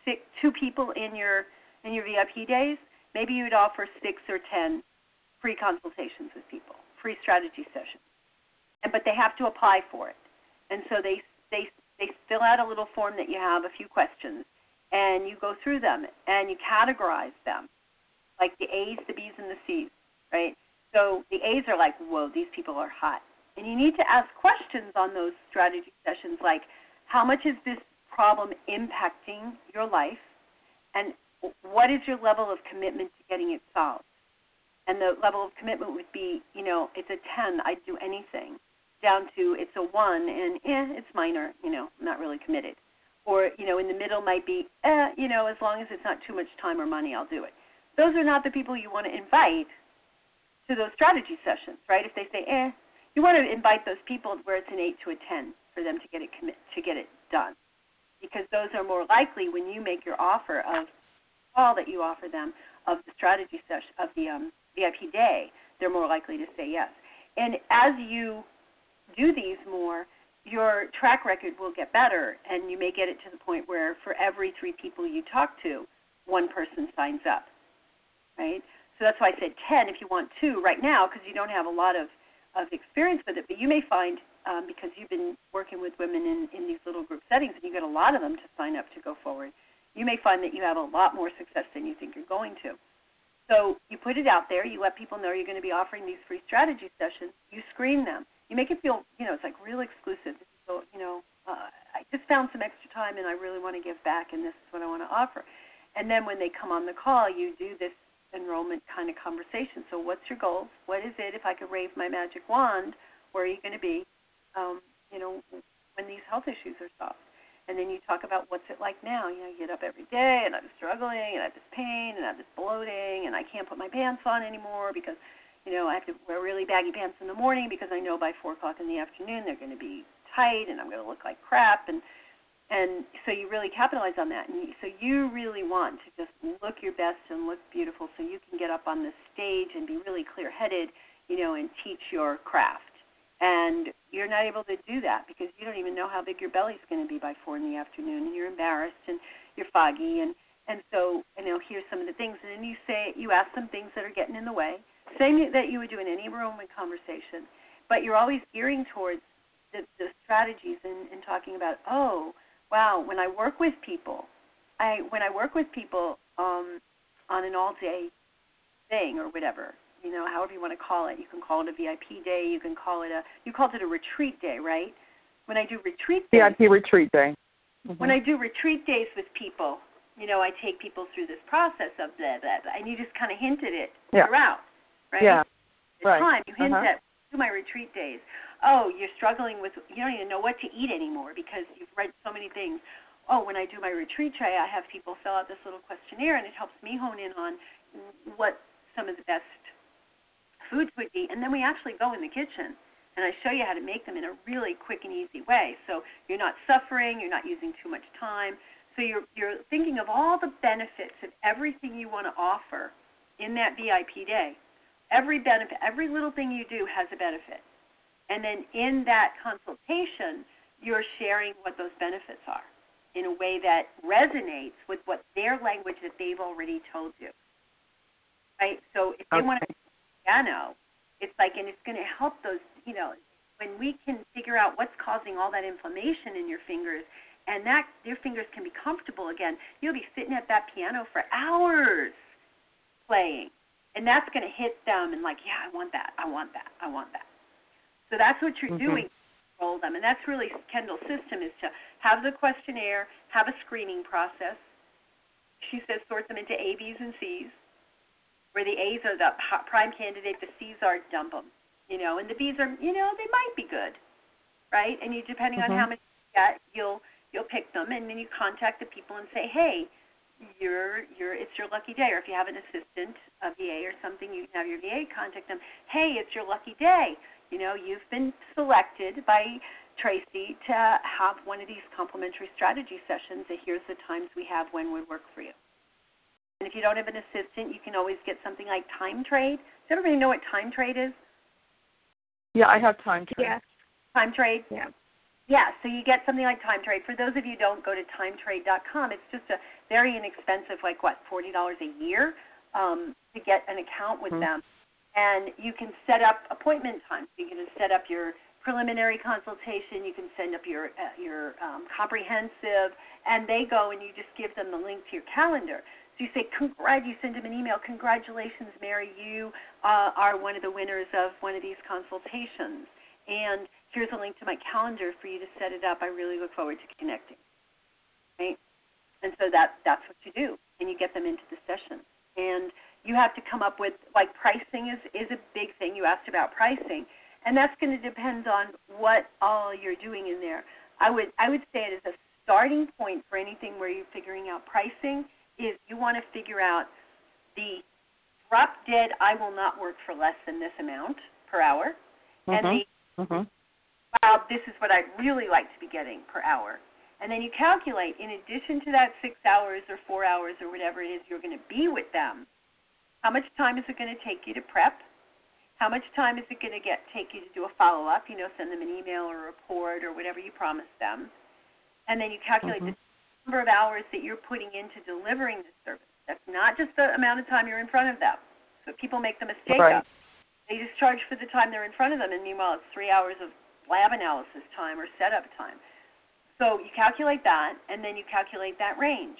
two people in your VIP days, maybe you'd offer 6 or 10 free consultations with people, free strategy sessions. But they have to apply for it. And so they fill out a little form that you have, a few questions, and you go through them and you categorize them, like the A's, the B's, and the C's, right? So the A's are like, whoa, these people are hot. And you need to ask questions on those strategy sessions like, how much is this problem impacting your life, and what is your level of commitment to getting it solved? And the level of commitment would be, it's a 10, I'd do anything, down to it's a 1, and it's minor, I'm not really committed. Or, in the middle might be, as long as it's not too much time or money, I'll do it. Those are not the people you want to invite to those strategy sessions, right? If they say, you want to invite those people where it's an 8 to a 10 for them to get it done. Because those are more likely when you make your offer of all that you offer them of the strategy session, of the VIP day, they're more likely to say yes. And as you do these more, your track record will get better, and you may get it to the point where for every 3 people you talk to, 1 person signs up, right? So that's why I said 10 if you want 2 right now, because you don't have a lot of experience with it. But you may find, because you've been working with women in these little group settings, and you get a lot of them to sign up to go forward, you may find that you have a lot more success than you think you're going to. So you put it out there. You let people know you're going to be offering these free strategy sessions. You screen them. You make it feel, it's like real exclusive. So, I just found some extra time, and I really want to give back, and this is what I want to offer. And then when they come on the call, you do this enrollment kind of conversation. So what's your goals? What is it? If I could wave my magic wand, where are you going to be, when these health issues are solved? And then you talk about what's it like now. You get up every day, and I'm struggling, and I have this pain, and I have this bloating, and I can't put my pants on anymore because, I have to wear really baggy pants in the morning because I know by 4 o'clock in the afternoon they're going to be tight, and I'm going to look like crap. And so you really capitalize on that. And so you really want to just look your best and look beautiful so you can get up on the stage and be really clear-headed, and teach your craft. And you're not able to do that because you don't even know how big your belly's going to be by 4 in the afternoon, and you're embarrassed and you're foggy. And so, here's some of the things. And then you ask them things that are getting in the way, same that you would do in any enrollment conversation, but you're always gearing towards the strategies and talking about, oh, wow, when I work with people on an all-day thing or whatever, however you want to call it. You can call it a VIP day. You called it a retreat day, right? When I do retreat days. VIP retreat day. Mm-hmm. When I do retreat days with people, I take people through this process of blah, blah, blah, and you just kind of hinted it throughout, right? Yeah, right. Time, you hint at, do my retreat days. Oh, you're struggling with, you don't even know what to eat anymore because you've read so many things. Oh, when I do my retreat tray, I have people fill out this little questionnaire, and it helps me hone in on what some of the best foods would be. And then we actually go in the kitchen, and I show you how to make them in a really quick and easy way. So you're not suffering, you're not using too much time. So you're thinking of all the benefits of everything you want to offer in that VIP day. Every benefit, every little thing you do has a benefit. And then in that consultation, you're sharing what those benefits are in a way that resonates with what their language that they've already told you. Right? So if they want to piano, it's like, and it's going to help those, when we can figure out what's causing all that inflammation in your fingers, and that your fingers can be comfortable again, you'll be sitting at that piano for hours playing, and that's going to hit them and like, yeah, I want that, I want that, I want that. So that's what you're doing to enroll them, and that's really Kendall's system, is to have the questionnaire, have a screening process. She says sort them into A, B's, and C's, where the A's are the prime candidate, the C's are dump them, and the B's are, they might be good, right? And you, depending on how much you get, you'll pick them, and then you contact the people and say, hey, it's your lucky day. Or if you have an assistant, a VA or something, you can have your VA contact them. Hey, it's your lucky day. You've been selected by Tracy to have one of these complimentary strategy sessions, and here's the times we have when would work for you. And if you don't have an assistant, you can always get something like Time Trade. Does everybody know what Time Trade is? Yeah, I have Time Trade. Yeah. Time Trade? Yeah. Yeah, so you get something like TimeTrade. For those of you who don't go to timetrade.com, it's just a very inexpensive, like what, $40 a year to get an account with them. And you can set up appointment times. You can set up your preliminary consultation. You can set up your comprehensive, and they go and you just give them the link to your calendar. So you say, you send them an email, congratulations, Mary, you are one of the winners of one of these consultations. And here's a link to my calendar for you to set it up. I really look forward to connecting. Right? And so that's what you do, and you get them into the session. And you have to come up with, like, pricing is a big thing. You asked about pricing, and that's going to depend on what all you're doing in there. I would say it as a starting point for anything where you're figuring out pricing is you want to figure out the drop dead, I will not work for less than this amount per hour, and the wow, this is what I'd really like to be getting per hour. And then you calculate, in addition to that 6 hours or 4 hours or whatever it is you're going to be with them, how much time is it going to take you to prep? How much time is it going to take you to do a follow-up, send them an email or a report or whatever you promised them? And then you calculate the number of hours that you're putting into delivering this service. That's not just the amount of time you're in front of them. So people make the mistake of they just charge for the time they're in front of them, and meanwhile it's 3 hours of lab analysis time or setup time. So you calculate that, and then you calculate that range.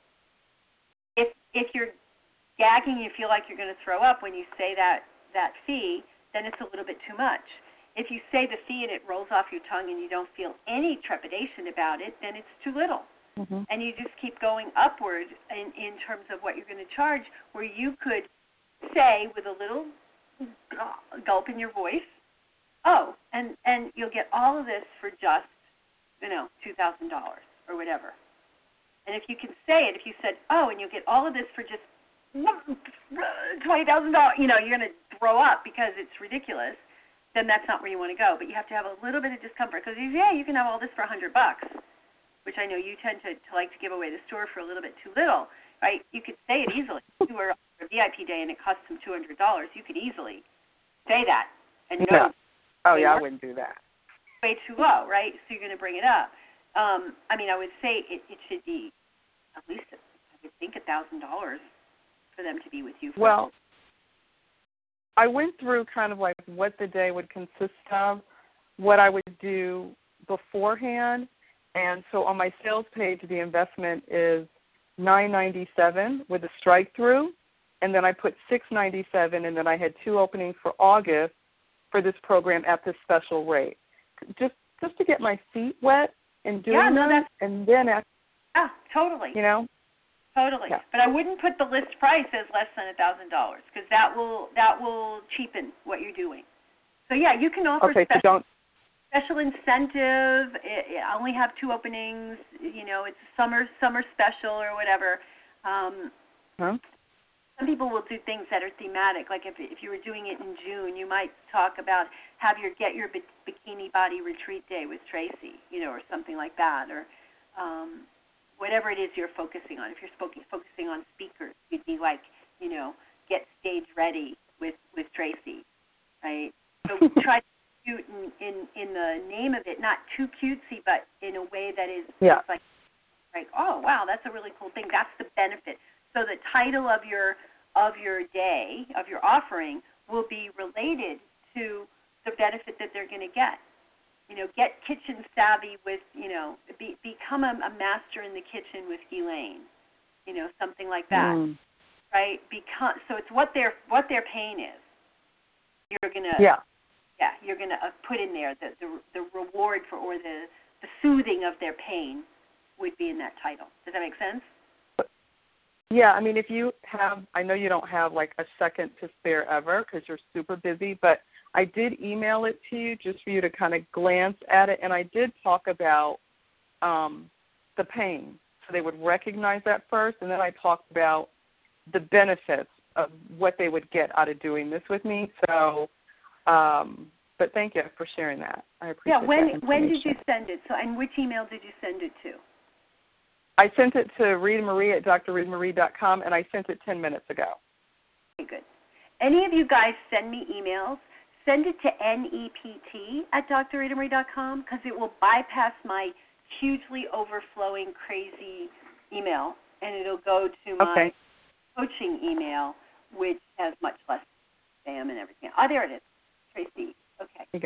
If you're gagging, you feel like you're going to throw up when you say that fee, then it's a little bit too much. If you say the fee and it rolls off your tongue and you don't feel any trepidation about it, then it's too little. And you just keep going upward in terms of what you're going to charge, where you could say with a little gulp in your voice, oh, and you'll get all of this for just, $2,000 or whatever. And if you can say it, if you said, oh, and you'll get all of this for just $20,000, you're going to throw up because it's ridiculous, then that's not where you want to go. But you have to have a little bit of discomfort because, you can have all this for $100, which I know you tend to like to give away the store for a little bit too little, right? You could say it easily. If you were on a VIP day and it cost them $200, you could easily say that and know. Oh, yeah, I wouldn't do that. Way too low, right? So you're going to bring it up. I would say it should be at least, I would think, $1,000 for them to be with you. Well, I went through kind of like what the day would consist of, what I would do beforehand, and so on my sales page, the investment is $997 with a strike-through, and then I put $697, and then I had 2 openings for August for this program at this special rate, just to get my feet wet and doing that, and then totally. Totally. Yeah. But I wouldn't put the list price as less than $1,000 because that will cheapen what you're doing. So you can offer special incentive. I only have 2 openings. It's a summer special or whatever. Some people will do things that are thematic. Like if you were doing it in June, you might talk about get your bikini body retreat day with Tracy, or something like that, or whatever it is you're focusing on. If you're focusing on speakers, you'd be like, get stage ready with Tracy, right? So try to be cute in the name of it, not too cutesy, but in a way that is like, oh wow, that's a really cool thing. That's the benefit. So the title of your day, of your offering, will be related to the benefit that they're going to get. Get kitchen savvy with, become a master in the kitchen with Elaine, something like that, right? So it's what their pain is. You're gonna, you're gonna put in there the reward for, or the soothing of their pain would be in that title. Does that make sense? Yeah, if you have, I know you don't have like a second to spare ever because you're super busy, but I did email it to you just for you to kind of glance at it, and I did talk about the pain. So they would recognize that first, and then I talked about the benefits of what they would get out of doing this with me. So, but thank you for sharing that. I appreciate that. When did you send it? So, and which email did you send it to? I sent it to Rita Marie at drritamarie.com, and I sent it 10 minutes ago. Okay, good. Any of you guys send me emails, send it to nept@drritamarie.com because it will bypass my hugely overflowing, crazy email, and it'll go to my coaching email, which has much less spam and everything. Oh, there it is. Tracy. Okay. Okay.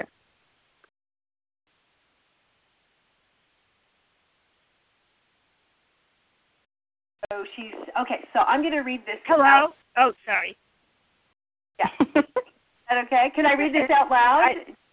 So so I'm going to read this. Hello? Out. Oh, sorry. Yeah. Is that okay? Can I read this out loud?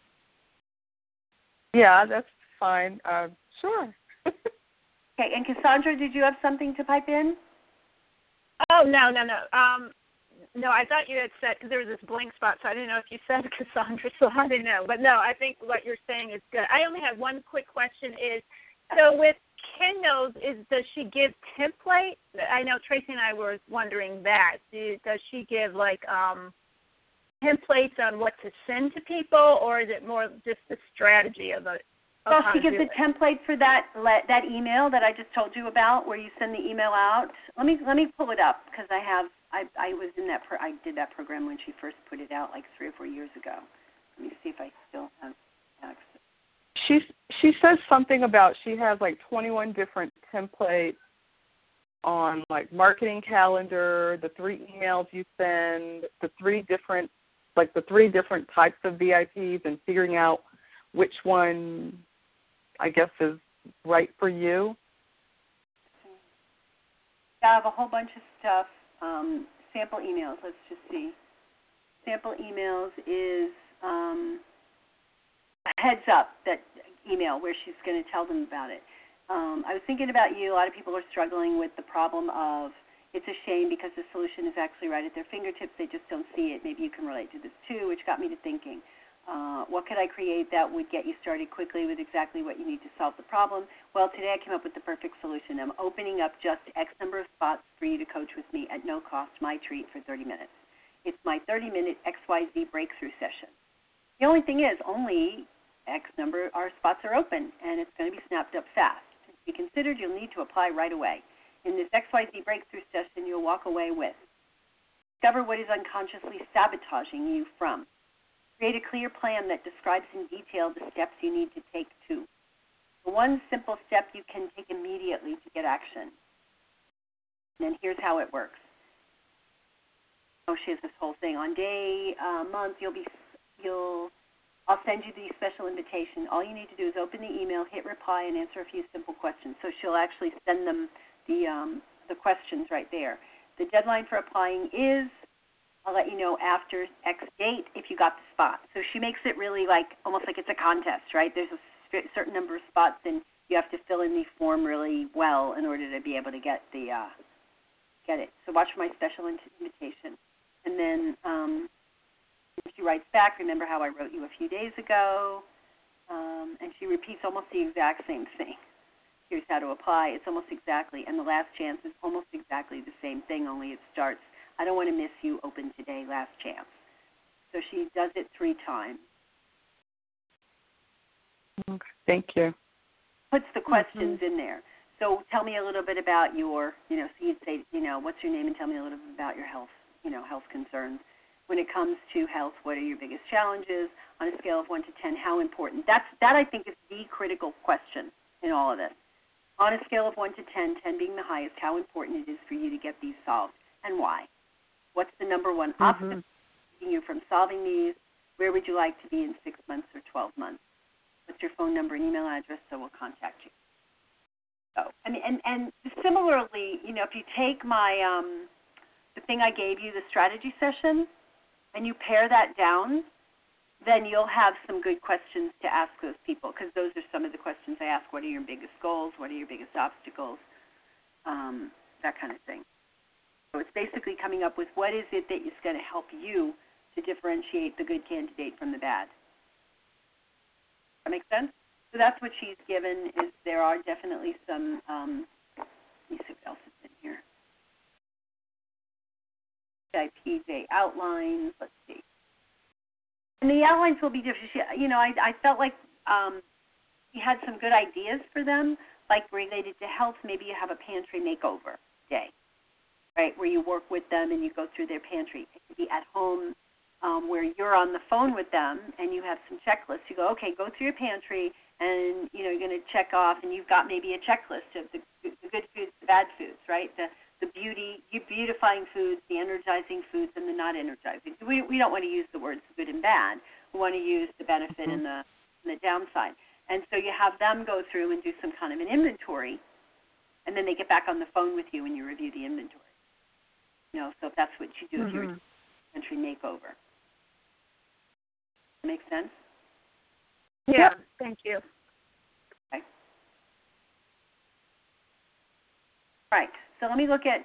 Yeah, that's fine. Sure. Okay, and Cassandra, did you have something to pipe in? Oh, no. No, I thought you had said, because there was this blank spot, so I didn't know if you said Cassandra, so I didn't know. But no, I think what you're saying is good. I only have one quick question is, so with Kindles, does she give template? I know Tracy and I were wondering that. Does she give, like, templates on what to send to people, or is it more just the strategy of it? Well, she gives a template for that email that I just told you about, where you send the email out. Let me pull it up because I was in that I did that program when she first put it out like 3 or 4 years ago. Let me see if I still have access. She says something about she has like 21 different templates on like marketing calendar, the 3 emails you send, the 3 different types of VIPs, and figuring out which one I guess is right for you. I have a whole bunch of stuff. Sample emails. Let's just see. Sample emails is a heads up that email where she's going to tell them about it. I was thinking about you. A lot of people are struggling with the problem of it's a shame because the solution is actually right at their fingertips. They just don't see it. Maybe you can relate to this too, which got me to thinking. What could I create that would get you started quickly with exactly what you need to solve the problem? Well, today I came up with the perfect solution. I'm opening up just X number of spots for you to coach with me at no cost, my treat, for 30 minutes. It's my 30-minute XYZ breakthrough session. The only thing is only X number of spots are open, and it's going to be snapped up fast. To be considered, you'll need to apply right away. In this XYZ breakthrough session, you'll walk away with discover what is unconsciously sabotaging you from. Create a clear plan that describes in detail the steps you need to take to. The one simple step you can take immediately to get action. And then here's how it works. Oh, she has this whole thing. On day, month, I'll send you the special invitation. All you need to do is open the email, hit reply, and answer a few simple questions. So she'll actually send them the questions right there. The deadline for applying is, I'll let you know after X date if you got the spot. So she makes it really like almost like it's a contest, right? There's a certain number of spots, and you have to fill in the form really well in order to be able to get it. So watch for my special invitation. And then she writes back, remember how I wrote you a few days ago, and she repeats almost the exact same thing. Here's how to apply. It's almost exactly, and the last chance is almost exactly the same thing, only it starts, I don't want to miss you, open today, last chance. So she does it 3 times. Okay, thank you. Puts the questions in there. So tell me a little bit about your, so you'd say, what's your name, and tell me a little bit about your health, health concerns. When it comes to health, what are your biggest challenges? On a scale of 1 to 10, how important? That I think is the critical question in all of this. On a scale of 1 to 10, 10 being the highest, how important it is for you to get these solved, and why? What's the number one obstacle keeping you from solving these? Where would you like to be in 6 months or 12 months? What's your phone number and email address so we'll contact you? So, and similarly, if you take my the thing I gave you, the strategy session, and you pare that down, then you'll have some good questions to ask those people, because those are some of the questions I ask. What are your biggest goals? What are your biggest obstacles? That kind of thing. So it's basically coming up with what is it that is going to help you to differentiate the good candidate from the bad. That make sense? So that's what she's given. Is there are definitely some, let me see what else is in here. PJ outlines, let's see. And the outlines will be different. I felt like we had some good ideas for them, like related to health. Maybe you have a pantry makeover day, right, where you work with them and you go through their pantry. It could be at home. where you're on the phone with them and you have some checklists. You go, okay, go through your pantry, and you're going to check off, and you've got maybe a checklist of the good foods, the bad foods, right? The beautifying foods, the energizing foods, and the not energizing. We don't want to use the words good and bad. We want to use the benefit and the downside. And so you have them go through and do some kind of an inventory, and then they get back on the phone with you and you review the inventory. So if that's what you do if you're pantry makeover. That make sense? Yeah, thank you. Okay. Right. So let me look at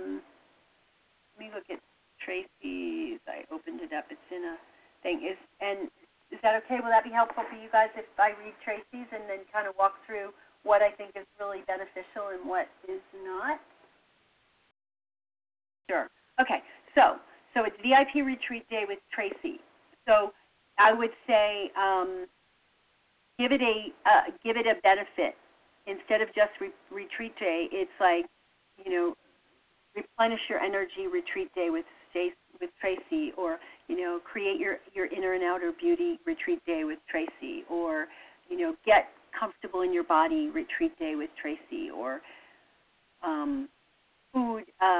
Tracy's. I opened it up. It's in a thing. Is that okay? Will that be helpful for you guys if I read Tracy's and then kind of walk through what I think is really beneficial and what is not? Sure. Okay. So it's VIP Retreat Day with Tracy. So I would say give it a benefit instead of just retreat day. It's like, replenish your energy retreat day with Tracy, or create your inner and outer beauty retreat day with Tracy, or get comfortable in your body retreat day with Tracy, or food,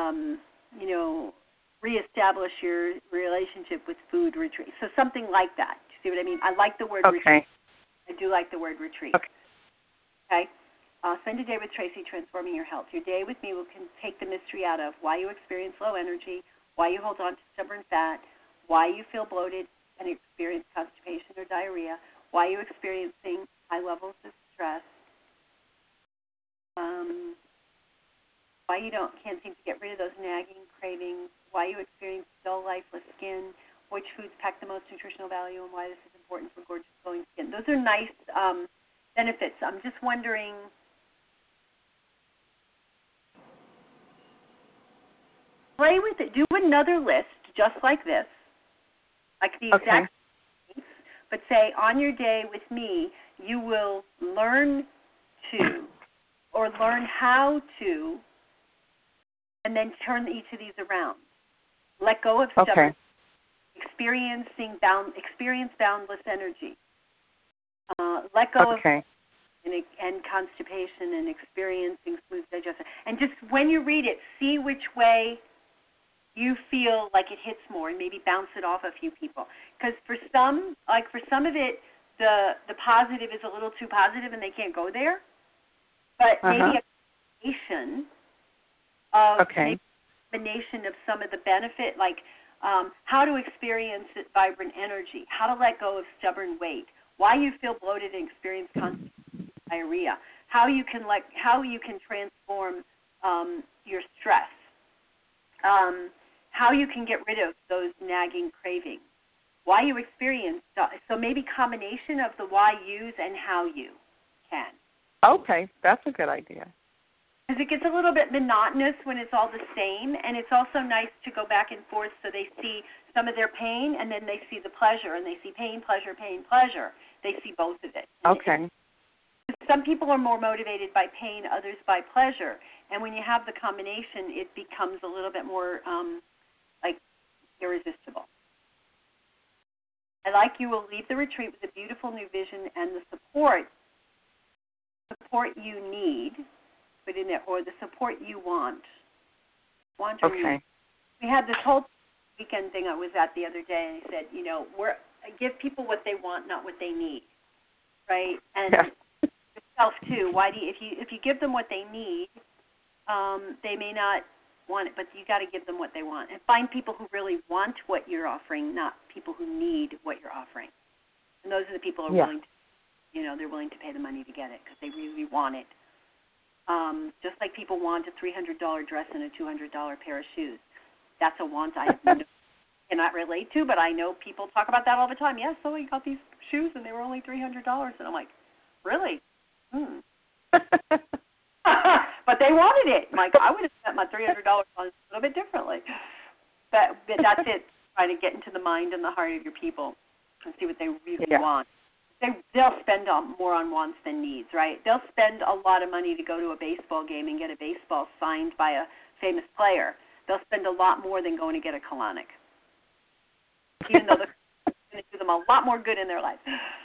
reestablish your relationship with food retreat. So something like that. Do you see what I mean? I like the word retreat. I do like the word retreat. Okay. Spend a day with Tracy transforming your health. Your day with me can take the mystery out of why you experience low energy, why you hold on to stubborn fat, why you feel bloated and experience constipation or diarrhea, why you're experiencing high levels of stress, why you can't seem to get rid of those nagging cravings, why you experience dull, lifeless skin, which foods pack the most nutritional value, and why this is important for gorgeous glowing skin. Those are nice benefits. I'm just wondering, play with it. Do another list just like this, like the exact things, but say on your day with me, you will learn to or learn how to, and then turn each of these around. Let go of stubborn, experience boundless energy. Let go of and constipation and experiencing smooth digestion. And just when you read it, see which way you feel like it hits more, and maybe bounce it off a few people. Because for some of it, the positive is a little too positive and they can't go there. But maybe a combination of some of the benefit, like how to experience vibrant energy, how to let go of stubborn weight, why you feel bloated and experience constant diarrhea, how you can transform your stress, how you can get rid of those nagging cravings, why you experience. So maybe combination of the why yous and how you can. Okay, that's a good idea. Because it gets a little bit monotonous when it's all the same, and it's also nice to go back and forth so they see some of their pain, and then they see the pleasure, and they see pain, pleasure, pain, pleasure. They see both of it. Okay. Some people are more motivated by pain, others by pleasure, and when you have the combination, it becomes a little bit more irresistible. You will leave the retreat with a beautiful new vision and the support you need, put in there, or the support you want. Or need. We had this whole weekend thing I was at the other day, and I said, give people what they want, not what they need, right? And yourself too. If you give them what they need, they may not want it, but you got to give them what they want, and find people who really want what you're offering, not people who need what you're offering. And those are the people who are willing to, they're willing to pay the money to get it because they really want it. Just like people want a $300 dress and a $200 pair of shoes. That's a want I cannot relate to, but I know people talk about that all the time. Yes, so we got these shoes and they were only $300, and I'm like, really? But they wanted it. I'm like, I would have spent my $300 on it a little bit differently. But that's it, trying to get into the mind and the heart of your people and see what they really want. They'll spend more on wants than needs, right? They'll spend a lot of money to go to a baseball game and get a baseball signed by a famous player. They'll spend a lot more than going to get a colonic. even though they're going to do them a lot more good in their life.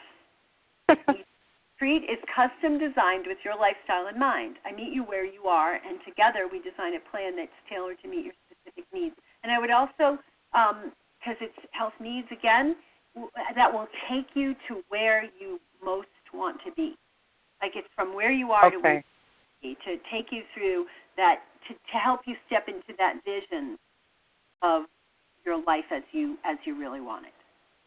Retreat is custom designed with your lifestyle in mind. I meet you where you are, and together we design a plan that's tailored to meet your specific needs. And I would also, because it's health needs again, that will take you to where you most want to be. Like it's from where you are to where you want to be, to take you through that, to help you step into that vision of your life as you really want it.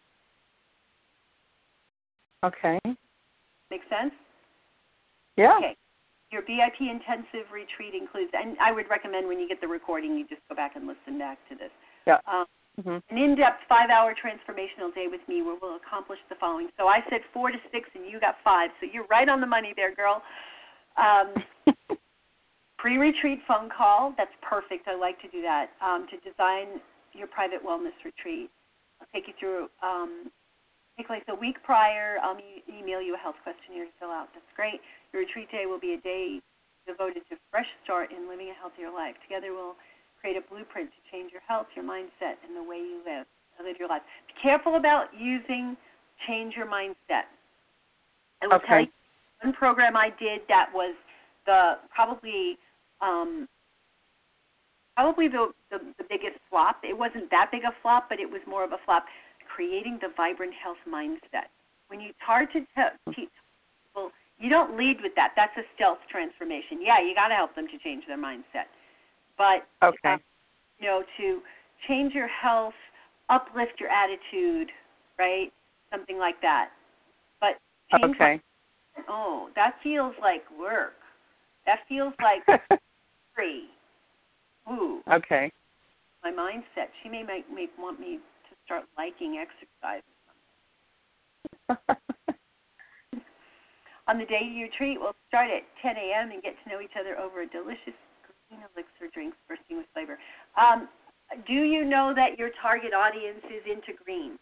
Okay. Make sense? Yeah. Okay. Your VIP intensive retreat includes, and I would recommend when you get the recording, you just go back and listen back to this. Yeah. An in-depth 5-hour transformational day with me where we'll accomplish the following. So I said 4 to 6, and you got 5. So you're right on the money there, girl. Pre-retreat phone call. That's perfect. I like to do that. To design your private wellness retreat. I'll take you through. Take place a week prior. I'll email you a health questionnaire to fill out. That's great. Your retreat day will be a day devoted to fresh start in living a healthier life. Together we'll create a blueprint to change your health, your mindset, and the way you live your life. Be careful about using change your mindset. I will tell you one program I did that was probably the biggest flop. It wasn't that big a flop, but it was more of a flop. Creating the vibrant health mindset. When it's hard to teach people, you don't lead with that. That's a stealth transformation. Yeah, you got to help them to change their mindset. But, to change your health, uplift your attitude, right? Something like that. But change that feels like work. That feels like free. Ooh. Okay. My mindset. She may want me to start liking exercise or something. On the day of your retreat, we'll start at 10 a.m. and get to know each other over a delicious green elixir drinks bursting with flavor. Do you know that your target audience is into green?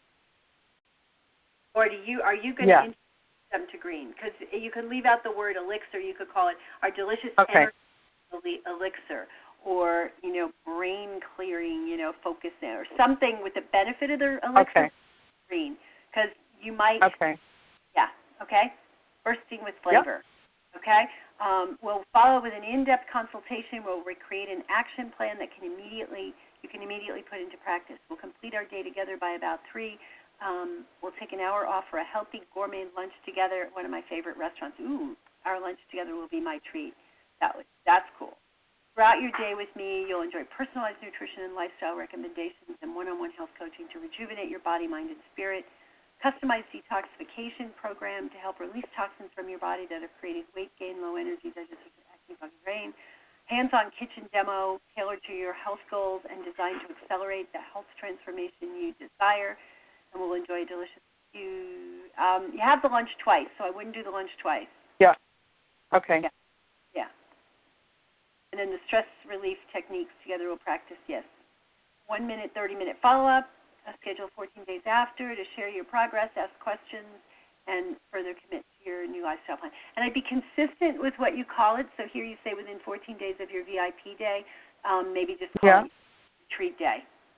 Or are you going to introduce them to green? Because you could leave out the word elixir. You could call it our delicious energy elixir, or brain clearing, focus or something with the benefit of the elixir green. Because you might. Yeah. Okay. Bursting with flavor. Yep. Okay. We'll follow with an in-depth consultation where we'll create an action plan that you can immediately put into practice. We'll complete our day together by about 3. We'll take an hour off for a healthy gourmet lunch together at one of my favorite restaurants. Ooh, our lunch together will be my treat. That's cool. Throughout your day with me, you'll enjoy personalized nutrition and lifestyle recommendations and one-on-one health coaching to rejuvenate your body, mind, and spirit. Customized detoxification program to help release toxins from your body that have created weight gain, low energy, digestive, acne, bug, brain. Hands-on kitchen demo tailored to your health goals and designed to accelerate the health transformation you desire. And we'll enjoy delicious. You have the lunch twice, so I wouldn't do the lunch twice. Yeah. Okay. Yeah. And then the stress relief techniques together we'll practice, 1 minute, 30-minute follow-up, a schedule 14 days after to share your progress, ask questions, and further commit to your new lifestyle plan. And I'd be consistent with what you call it. So here you say within 14 days of your VIP day, maybe just call it retreat day.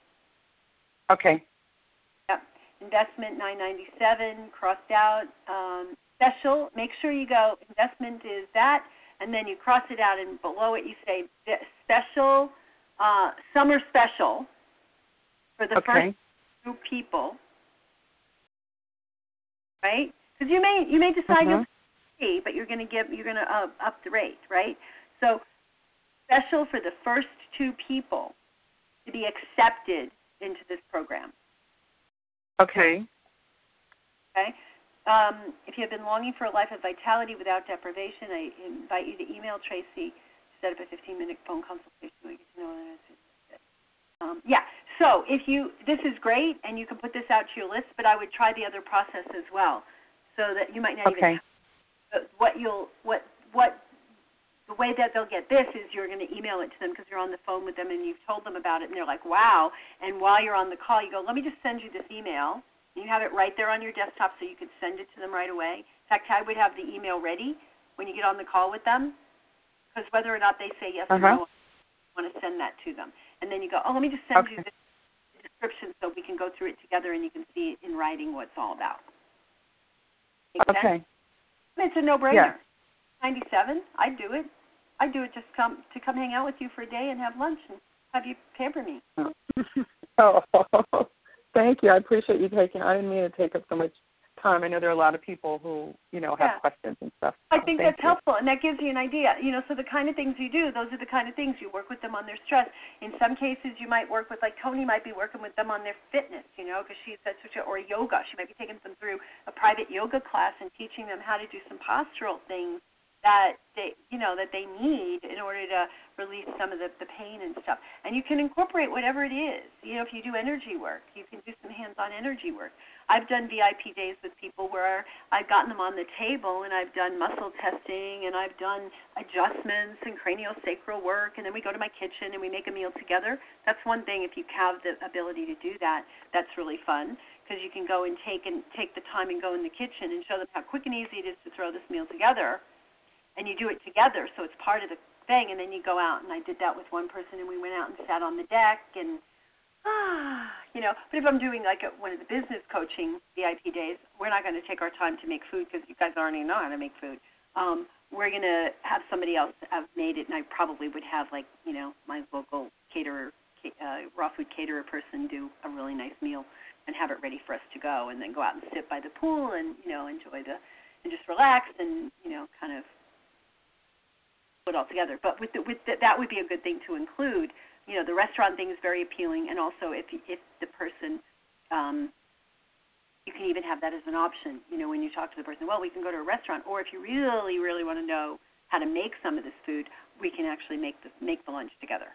Okay. Yep. Investment $9.97, crossed out. Special, make sure you go, investment is that, and then you cross it out, and below it you say special, summer special for the first 2 people, right? Because you may decide you'll pay, but you're going to up the rate, right? So special for the first 2 people to be accepted into this program. Okay. Okay. If you have been longing for a life of vitality without deprivation, I invite you to email Tracy to set up a 15-minute phone consultation. We get to know So this is great, and you can put this out to your list, but I would try the other process as well, so that you might not even. The way that they'll get this is you're going to email it to them because you're on the phone with them and you've told them about it, and they're like, wow. And while you're on the call, you go, let me just send you this email. You have it right there on your desktop so you could send it to them right away. In fact, I would have the email ready when you get on the call with them, because whether or not they say yes or no, I want to send that to them. And then you go, let me just send you the description so we can go through it together and you can see in writing what it's all about. Okay. Sense? It's a no-brainer. Yeah. 97, I'd do it. I'd do it just to come hang out with you for a day and have lunch and have you pamper me. Oh, thank you. I appreciate you taking. I didn't mean to take up so much time. I know there are a lot of people who, have questions and stuff. I think that's helpful, and that gives you an idea. So the kind of things you do, those are the kind of things you work with them on their stress. In some cases, you might work with, like Tony might be working with them on their fitness, because she's or yoga. She might be taking them through a private yoga class and teaching them how to do some postural things that they need in order to release some of the pain and stuff. And you can incorporate whatever it is. If you do energy work, you can do some hands-on energy work. I've done VIP days with people where I've gotten them on the table and I've done muscle testing and I've done adjustments and craniosacral work, and then we go to my kitchen and we make a meal together. That's one thing. If you have the ability to do that, that's really fun, because you can go and take the time and go in the kitchen and show them how quick and easy it is to throw this meal together. And you do it together, so it's part of the thing. And then you go out, and I did that with one person, and we went out and sat on the deck, and But if I'm doing like one of the business coaching VIP days, we're not going to take our time to make food because you guys already know how to make food. We're going to have somebody else have made it, and I probably would have my local caterer, raw food caterer person do a really nice meal and have it ready for us to go, and then go out and sit by the pool and enjoy and just relax and kind of put it all together. But that would be a good thing to include. The restaurant thing is very appealing, and also if the person, you can even have that as an option. When you talk to the person, well, we can go to a restaurant, or if you really, really want to know how to make some of this food, we can actually make the lunch together.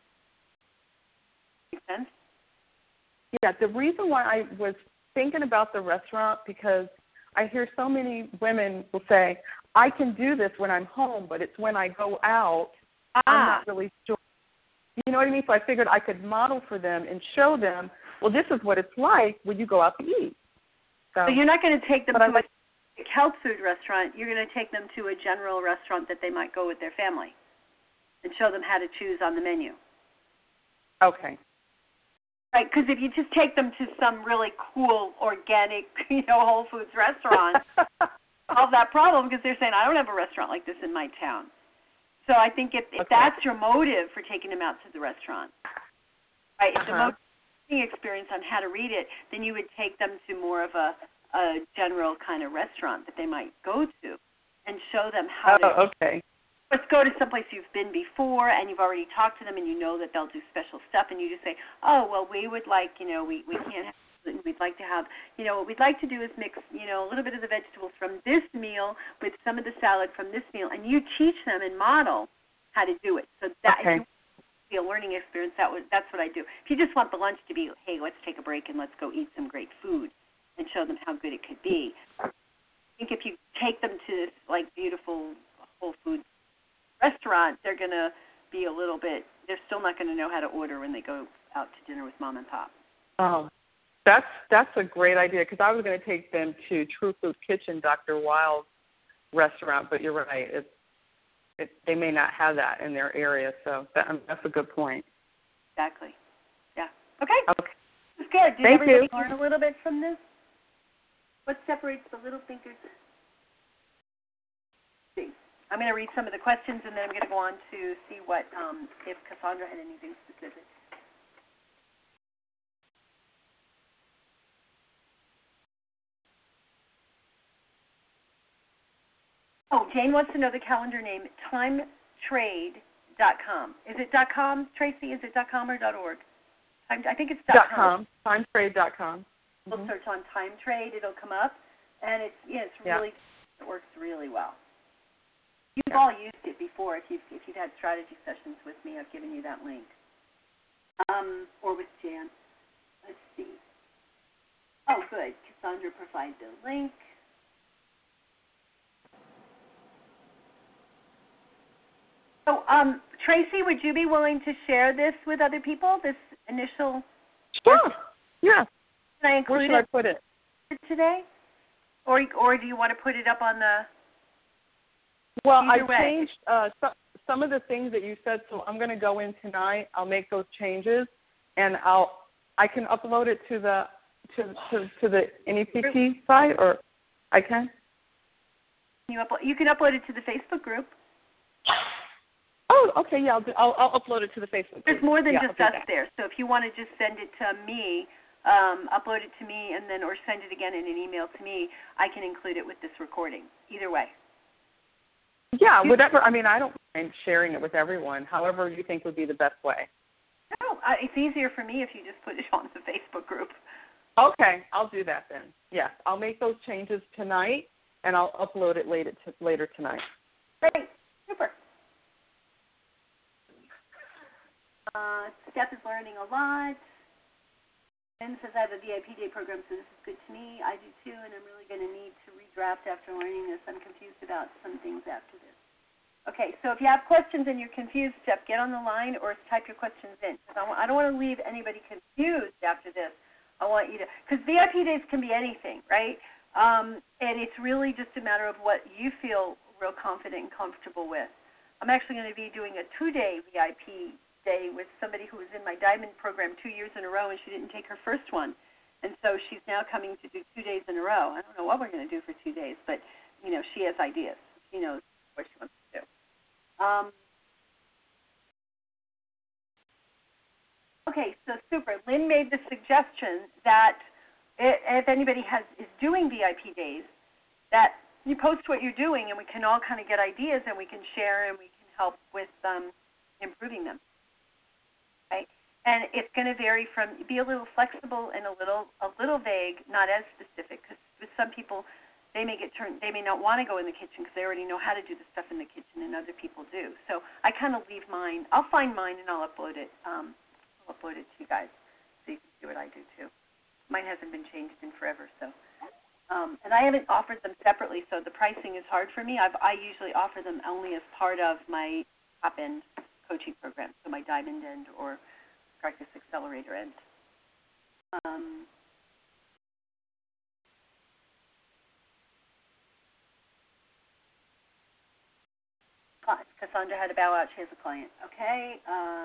Make sense? Yeah. The reason why I was thinking about the restaurant, because I hear so many women will say, I can do this when I'm home, but it's when I go out, I'm not really sure. You know what I mean? So I figured I could model for them and show them, well, this is what it's like when you go out to eat. So you're not going to take them to a health food restaurant. You're going to take them to a general restaurant that they might go with their family and show them how to choose on the menu. Okay. Right, because if you just take them to some really cool, organic, Whole Foods restaurant, solve that problem, because they're saying, I don't have a restaurant like this in my town. So I think if that's your motive for taking them out to the restaurant, right, if the motivating experience on how to read it, then you would take them to more of a general kind of restaurant that they might go to and show them how to. Okay. Let's go to someplace you've been before and you've already talked to them and you know that they'll do special stuff, and you just say, oh, well, we would like, we can't have, we'd like to have, what we'd like to do is mix, a little bit of the vegetables from this meal with some of the salad from this meal, and you teach them and model how to do it. So that if you be a learning experience, that's what I do. If you just want the lunch to be, hey, let's take a break and let's go eat some great food and show them how good it could be. I think if you take them to this beautiful Whole Foods restaurant, they're going to be they're still not going to know how to order when they go out to dinner with mom and pop. Oh, that's a great idea, because I was going to take them to True Food Kitchen, Dr. Wild's restaurant, but you're right. They may not have that in their area, so that's a good point. Exactly. Yeah. Okay. That's good. Did Thank everybody you. learn a little bit from this? What separates the little thinkers? Let's see. I'm going to read some of the questions, and then I'm going to go on to see what if Cassandra had anything specific. Oh, Jane wants to know the calendar name, timetrade.com. Is it .com, Tracy? Is it .com or .org? I think it's .com. Timetrade.com. We'll search on TimeTrade. It'll come up, and it works really well. You've all used it before. If you've had strategy sessions with me, I've given you that link. Or with Jan. Let's see. Oh, good. Cassandra provided the link. So, Tracy, would you be willing to share this with other people, this initial? Sure. Yeah. Can I include Where should I put it today? Or do you want to put it up on the? Well, I changed some of the things that you said, so I'm going to go in tonight. I'll make those changes, and I'll I can upload it to the NEPT site, or I can? You can upload it to the Facebook group. Oh, okay, yeah, I'll upload it to the Facebook group. There's more than just us there. So if you want to just send it to me, upload it to me, and then or send it again in an email to me, I can include it with this recording. Either way. Yeah, whatever. I mean, I don't mind sharing it with everyone. However you think would be the best way. No, it's easier for me if you just put it on the Facebook group. Okay, I'll do that then. Yes, I'll make those changes tonight, and I'll upload it later tonight. Great. Super. Steph is learning a lot. Ben says, I have a VIP day program, so this is good to me. I do too, and I'm really going to need to redraft after learning this. I'm confused about some things after this. Okay, so if you have questions and you're confused, Steph, get on the line or type your questions in. I don't want to leave anybody confused after this. I want you to, because VIP days can be anything, right? And it's really just a matter of what you feel real confident and comfortable with. I'm actually going to be doing a 2-day VIP day with somebody who was in my Diamond program 2 years in a row, and she didn't take her first one. And so she's now coming to do 2 days in a row. I don't know what we're going to do for 2 days, but, she has ideas. She knows what she wants to do. Okay, so super. Lynn made the suggestion that if anybody is doing VIP days, that you post what you're doing, and we can all kind of get ideas, and we can share, and we can help with improving them. Right? And it's going to vary be a little flexible and a little vague, not as specific, because with some people, they may not want to go in the kitchen because they already know how to do the stuff in the kitchen, and other people do. So I kind of leave mine. I'll find mine and I'll upload it. I'll upload it to you guys so you can see what I do too. Mine hasn't been changed in forever, so. And I haven't offered them separately, so the pricing is hard for me. I usually offer them only as part of my top-end coaching program, so my Diamond end or Practice Accelerator end. Cassandra had to bow out. She has a client. Okay.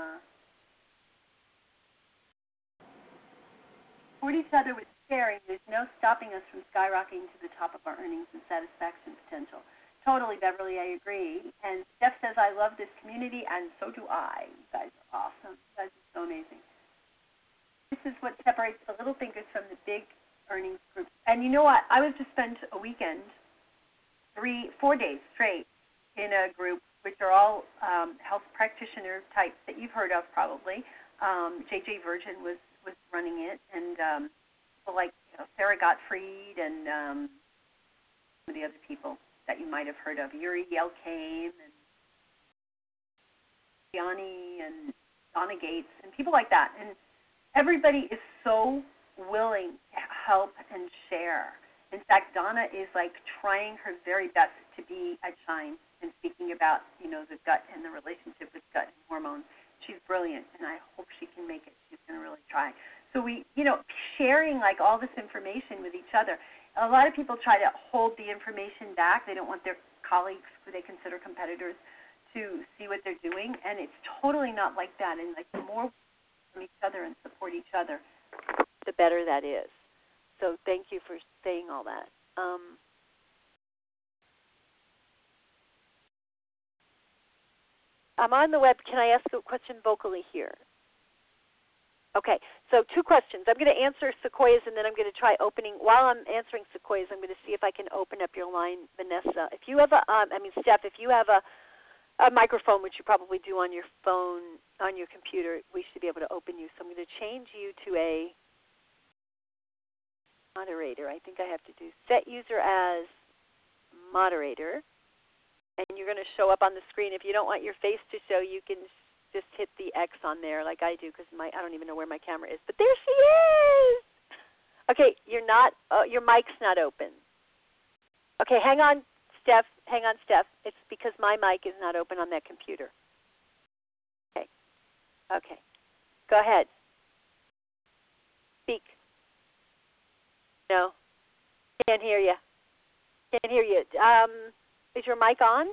40 each other with sharing. There's no stopping us from skyrocketing to the top of our earnings and satisfaction potential. Totally, Beverly, I agree. And Steph says, I love this community, and so do I. You guys are awesome. You guys are so amazing. This is what separates the little thinkers from the big earnings groups. And you know what? I was to spend a weekend, 4 days straight, in a group, which are all health practitioner types that you've heard of probably. J.J. Virgin was running it, and people like Sarah Gottfried and some of the other people that you might have heard of, Uri Elkaim and Gianni and Donna Gates and people like that. And everybody is so willing to help and share. In fact, Donna is trying her very best to be at Shine and speaking about, the gut and the relationship with gut and hormones. She's brilliant, and I hope she can make it. She's going to really try. So we, sharing all this information with each other. A lot of people try to hold the information back. They don't want their colleagues, who they consider competitors, to see what they're doing, and it's totally not like that. And the more we from each other and support each other, the better that is. So thank you for saying all that. I'm on the web. Can I ask a question vocally here? Okay, so 2 questions. I'm going to answer Sequoia's, and then I'm going to try opening. While I'm answering Sequoia's, I'm going to see if I can open up your line, Vanessa. If you have Steph, if you have a microphone, which you probably do on your phone, on your computer, we should be able to open you. So I'm going to change you to a moderator. I think I have to do set user as moderator. And you're going to show up on the screen. If you don't want your face to show, you can just hit the X on there like I do, because I don't even know where my camera is. But there she is! Okay, your mic's not open. Okay, hang on, Steph. It's because my mic is not open on that computer. Okay. Go ahead. Speak. No. Can't hear you. Is your mic on?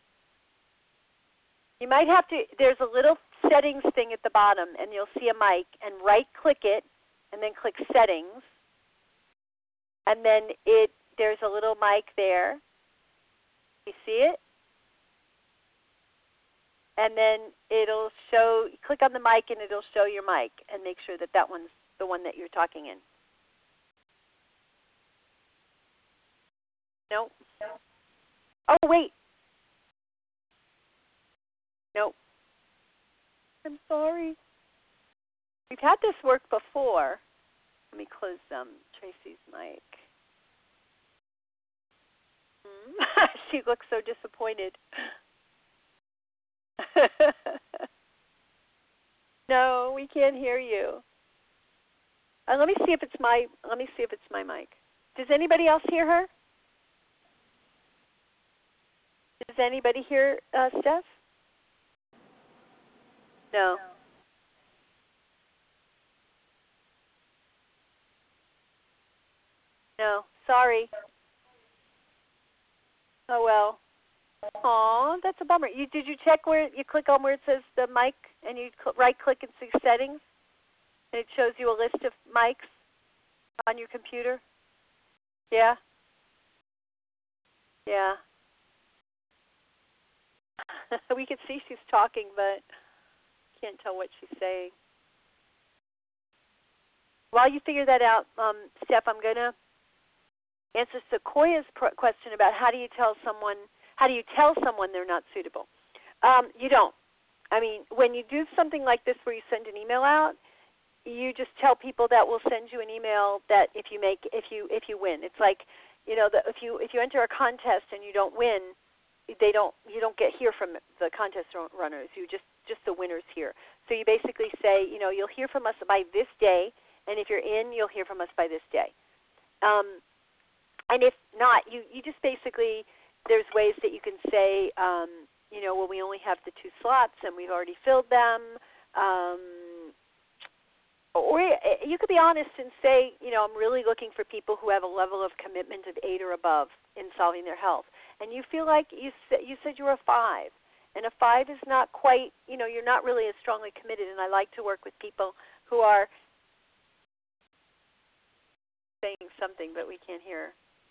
You might have to, there's a little settings thing at the bottom, and you'll see a mic, and right-click it, and then click Settings, and then there's a little mic there. You see it? And then it'll show, click on the mic and it'll show your mic, and make sure that that one's the one that you're talking in. No? Oh, wait. Nope. I'm sorry. We've had this work before. Let me close Tracy's mic. She looks so disappointed. No, we can't hear you. Let me see if it's my mic. Does anybody else hear her? Does anybody hear Steph? No. No, sorry. Oh well. Aw, that's a bummer. Did you check where you click on where it says the mic, and you right-click and see Settings, and it shows you a list of mics on your computer? Yeah. Yeah. We can see she's talking, but can't tell what she's saying. While you figure that out, Steph, I'm going to answer Sequoia's question about how do you tell someone they're not suitable. You don't. I mean, when you do something like this where you send an email out, you just tell people that we'll send you an email that if you win. It's like, if you enter a contest and you don't win, you don't hear from the contest runners. You just the winners hear. So you basically say, you'll hear from us by this day, and if you're in, you'll hear from us by this day. And if not, you just basically, there's ways that you can say, well, we only have the 2 slots and we've already filled them. Or you could be honest and say, I'm really looking for people who have a level of commitment of 8 or above in solving their health. And you feel like you said you were a 5. And a 5 is not quite, you're not really as strongly committed. And I like to work with people who are saying something, but we can't hear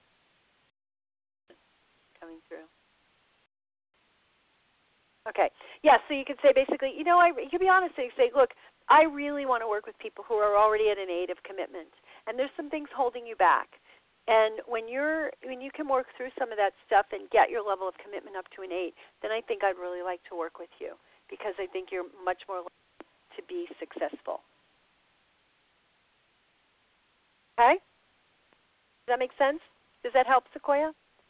coming through. Okay. Yeah, so you could say basically, you could be honest and say, look, I really want to work with people who are already at an 8 of commitment. And there's some things holding you back. And when you can work through some of that stuff and get your level of commitment up to an 8, then I think I'd really like to work with you, because I think you're much more likely to be successful. Okay? Does that make sense? Does that help, Sequoia?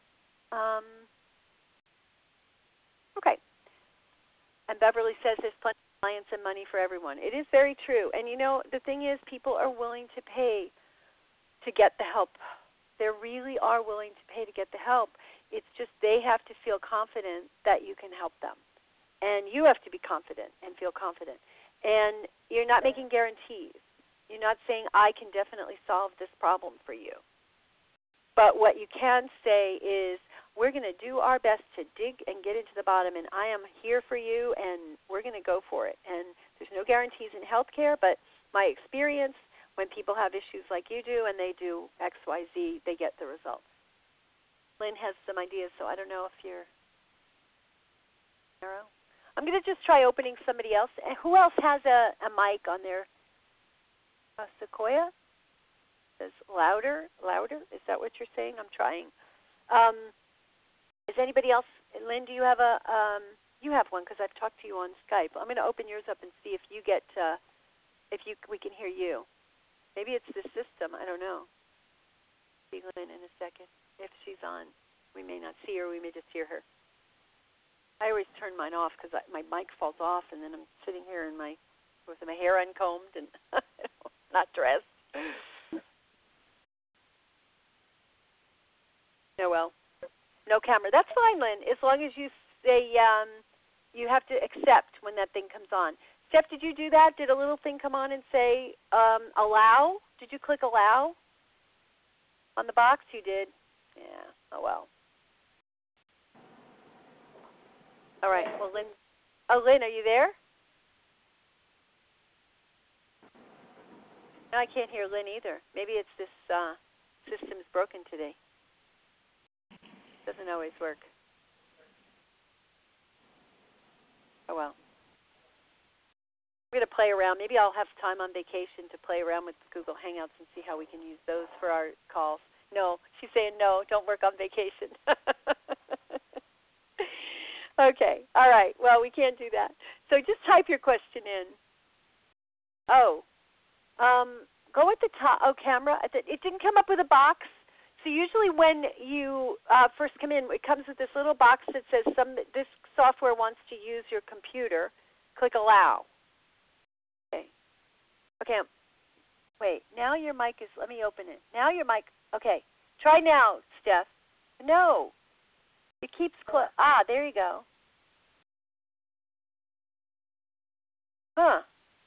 Okay. And Beverly says there's plenty of clients and money for everyone. It is very true. And the thing is, people are willing to pay to get the help. They really are willing to pay to get the help. It's just they have to feel confident that you can help them. And you have to be confident and feel confident. And you're not making guarantees. You're not saying, I can definitely solve this problem for you. But what you can say is, we're going to do our best to dig and get into the bottom, and I am here for you, and we're going to go for it. And there's no guarantees in healthcare, but my experience, when people have issues like you do and they do X, Y, Z, they get the results. Lynn has some ideas, so I don't know if you're narrow. I'm going to just try opening somebody else. And who else has a mic on their Sequoia? Says louder. Is that what you're saying? I'm trying. Is anybody else? Lynn, do you have you have one, because I've talked to you on Skype. I'm going to open yours up and see if you get we can hear you. Maybe it's the system. I don't know. See Lynn in a second. If she's on, we may not see her. We may just hear her. I always turn mine off because my mic falls off, and then I'm sitting here with my hair uncombed and not dressed. No, well, no camera. That's fine, Lynn, as long as you say you have to accept when that thing comes on. Steph, did you do that? Did a little thing come on and say allow? Did you click allow on the box? You did. Yeah. Oh, well. All right. Well, Lynn. Oh, Lynn, are you there? No, I can't hear Lynn either. Maybe it's this system's broken today. Doesn't always work. Oh, well. I'm going to play around. Maybe I'll have time on vacation to play around with Google Hangouts and see how we can use those for our calls. No, she's saying no, don't work on vacation. Okay, all right. Well, we can't do that. So just type your question in. Oh, go at the top. Oh, camera. It didn't come up with a box. So usually when you first come in, it comes with this little box that says this software wants to use your computer. Click Allow. Okay. Okay. Wait. Now your mic is. Let me open it. Now your mic. Okay. Try now, Steph. No. It keeps close. Ah, there you go. Huh.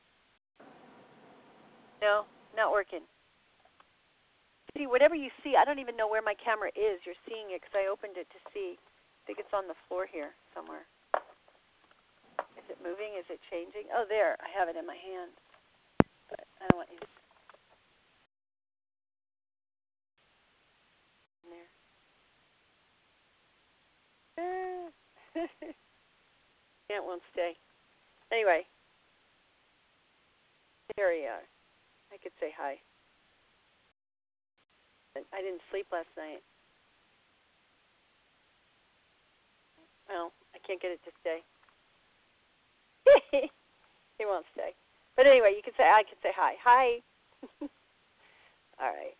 No, not working. See, whatever you see, I don't even know where my camera is. You're seeing it because I opened it to see. I think it's on the floor here somewhere. Is it moving? Is it changing? Oh, there. I have it in my hand. But I don't want you to see. There. It won't stay. Anyway, there we are. I could say hi. I didn't sleep last night. Well, I can't get it to stay. It won't stay. But anyway, I can say hi. Hi. All right.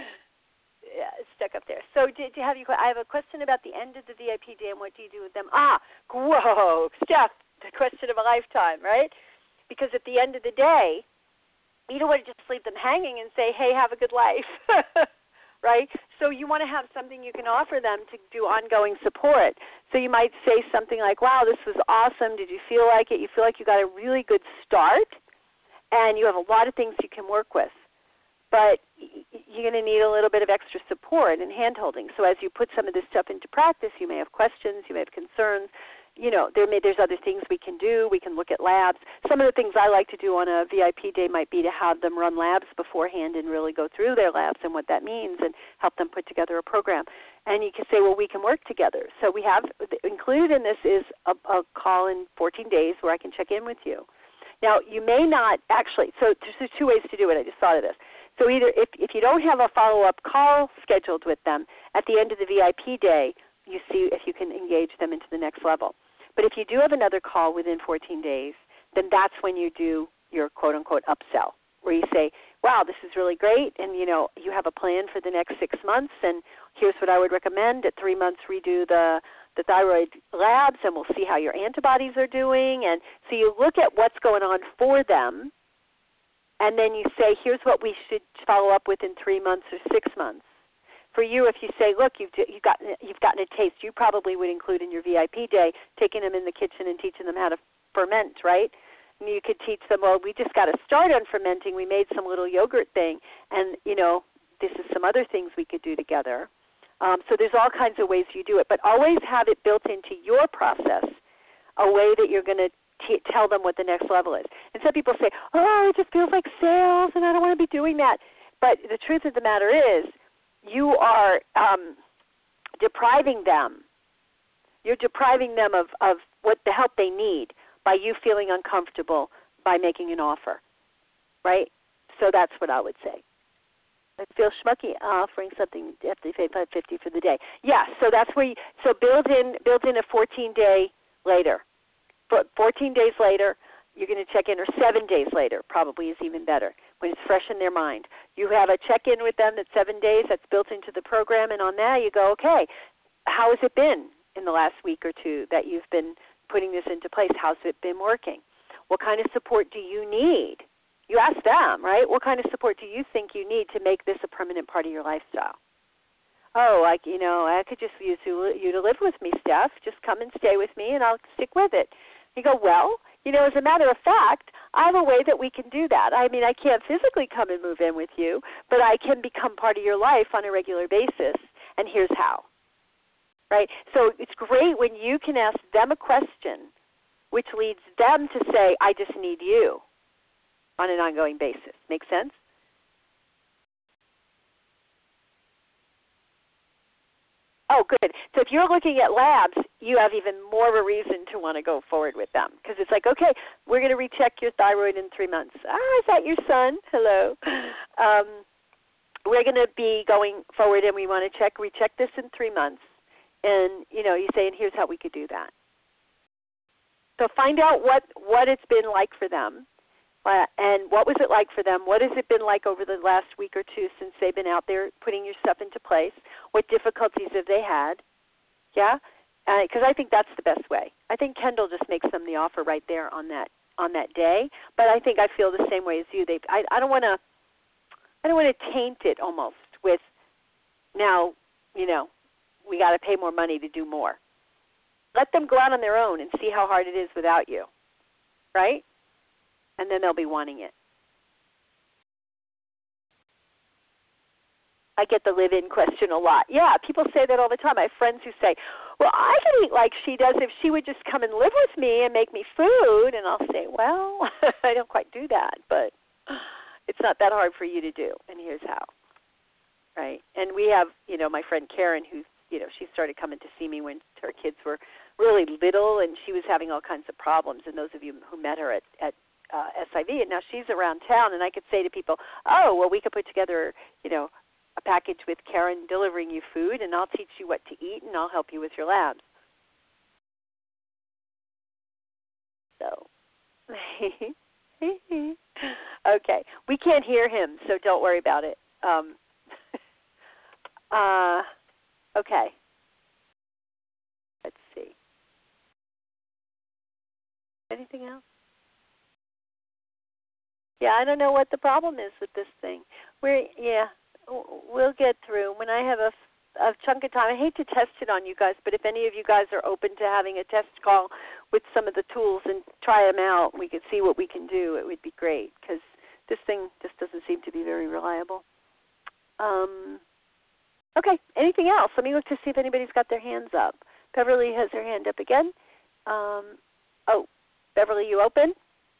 Yeah, it's stuck up there. So I have a question about the end of the VIP day and what do you do with them? Whoa, Steph, the question of a lifetime, right? Because at the end of the day, you don't want to just leave them hanging and say, hey, have a good life, right? So you want to have something you can offer them to do ongoing support. So you might say something like, wow, this was awesome. Did you feel like it? You feel like you got a really good start and you have a lot of things you can work with. But you're going to need a little bit of extra support and hand-holding. So as you put some of this stuff into practice, you may have questions, you may have concerns. You know, there's other things we can do. We can look at labs. Some of the things I like to do on a VIP day might be to have them run labs beforehand and really go through their labs and what that means and help them put together a program. And you can say, well, we can work together. So we have included in this is a call in 14 days where I can check in with you. Now, you may not actually, so there's two ways to do it. I just thought of this. So either if you don't have a follow-up call scheduled with them, at the end of the VIP day, you see if you can engage them into the next level. But if you do have another call within 14 days, then that's when you do your quote-unquote upsell, where you say, wow, this is really great, and you have a plan for the next 6 months, and here's what I would recommend. At 3 months, redo the thyroid labs, and we'll see how your antibodies are doing. And so you look at what's going on for them, and then you say, here's what we should follow up with in 3 months or 6 months. For you, if you say, look, you've gotten a taste, you probably would include in your VIP day taking them in the kitchen and teaching them how to ferment, right? And you could teach them, well, we just got to start on fermenting. We made some little yogurt thing, and, this is some other things we could do together. So there's all kinds of ways you do it, but always have it built into your process, a way that you're going to tell them what the next level is. And some people say, oh, it just feels like sales, and I don't want to be doing that. But the truth of the matter is, you are depriving them. You're depriving them of what the help they need by you feeling uncomfortable by making an offer, right? So that's what I would say. I feel schmucky offering something after you pay $5.50 for the day. Yeah, so that's where so build in a 14-day later. 14 days later, you're going to check in, or 7 days later probably is even better, when it's fresh in their mind. You have a check-in with them that's 7 days, that's built into the program, and on that you go, okay, how has it been in the last week or two that you've been putting this into place? How's it been working? What kind of support do you need? You ask them, right? What kind of support do you think you need to make this a permanent part of your lifestyle? Oh, I could just use you to live with me, Steph. Just come and stay with me, and I'll stick with it. You go, well, as a matter of fact, I have a way that we can do that. I mean, I can't physically come and move in with you, but I can become part of your life on a regular basis, and here's how. Right? So it's great when you can ask them a question which leads them to say, I just need you on an ongoing basis. Make sense? Oh, good. So if you're looking at labs, you have even more of a reason to want to go forward with them, because it's like, okay, we're going to recheck your thyroid in 3 months. Is that your son? Hello. We're going to be going forward, and we want to recheck this in 3 months. And, you say, and here's how we could do that. So find out what it's been like for them. And what was it like for them? What has it been like over the last week or two since they've been out there putting your stuff into place? What difficulties have they had? Yeah, because I think that's the best way. I think Kendall just makes them the offer right there on that day. But I think I feel the same way as you. I don't want to taint it almost with now. We got to pay more money to do more. Let them go out on their own and see how hard it is without you, right? And then they'll be wanting it. I get the live-in question a lot. Yeah, people say that all the time. I have friends who say, well, I could eat like she does if she would just come and live with me and make me food. And I'll say, well, I don't quite do that, but it's not that hard for you to do, and here's how. Right? And we have, my friend Karen, who's, she started coming to see me when her kids were really little, and she was having all kinds of problems. And those of you who met her at SIV, and now she's around town, and I could say to people, oh, well, we could put together, a package with Karen delivering you food, and I'll teach you what to eat, and I'll help you with your labs. So, okay. We can't hear him, so don't worry about it. Okay. Let's see. Anything else? Yeah, I don't know what the problem is with this thing. We'll get through. When I have a chunk of time, I hate to test it on you guys, but if any of you guys are open to having a test call with some of the tools and try them out, we could see what we can do, it would be great, because this thing just doesn't seem to be very reliable. Okay, anything else? Let me look to see if anybody's got their hands up. Beverly has her hand up again. Beverly, you open?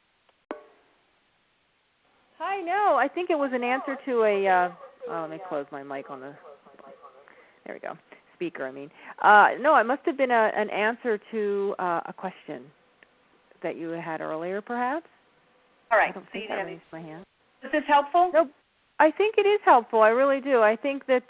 Hi, no, I think it was an answer to a, let me close my mic on the, there we go, speaker, I mean. No, it must have been an answer to a question that you had earlier, perhaps. All right. I don't think that raised my hand. Is this helpful? No, I think it is helpful. I really do. I think that,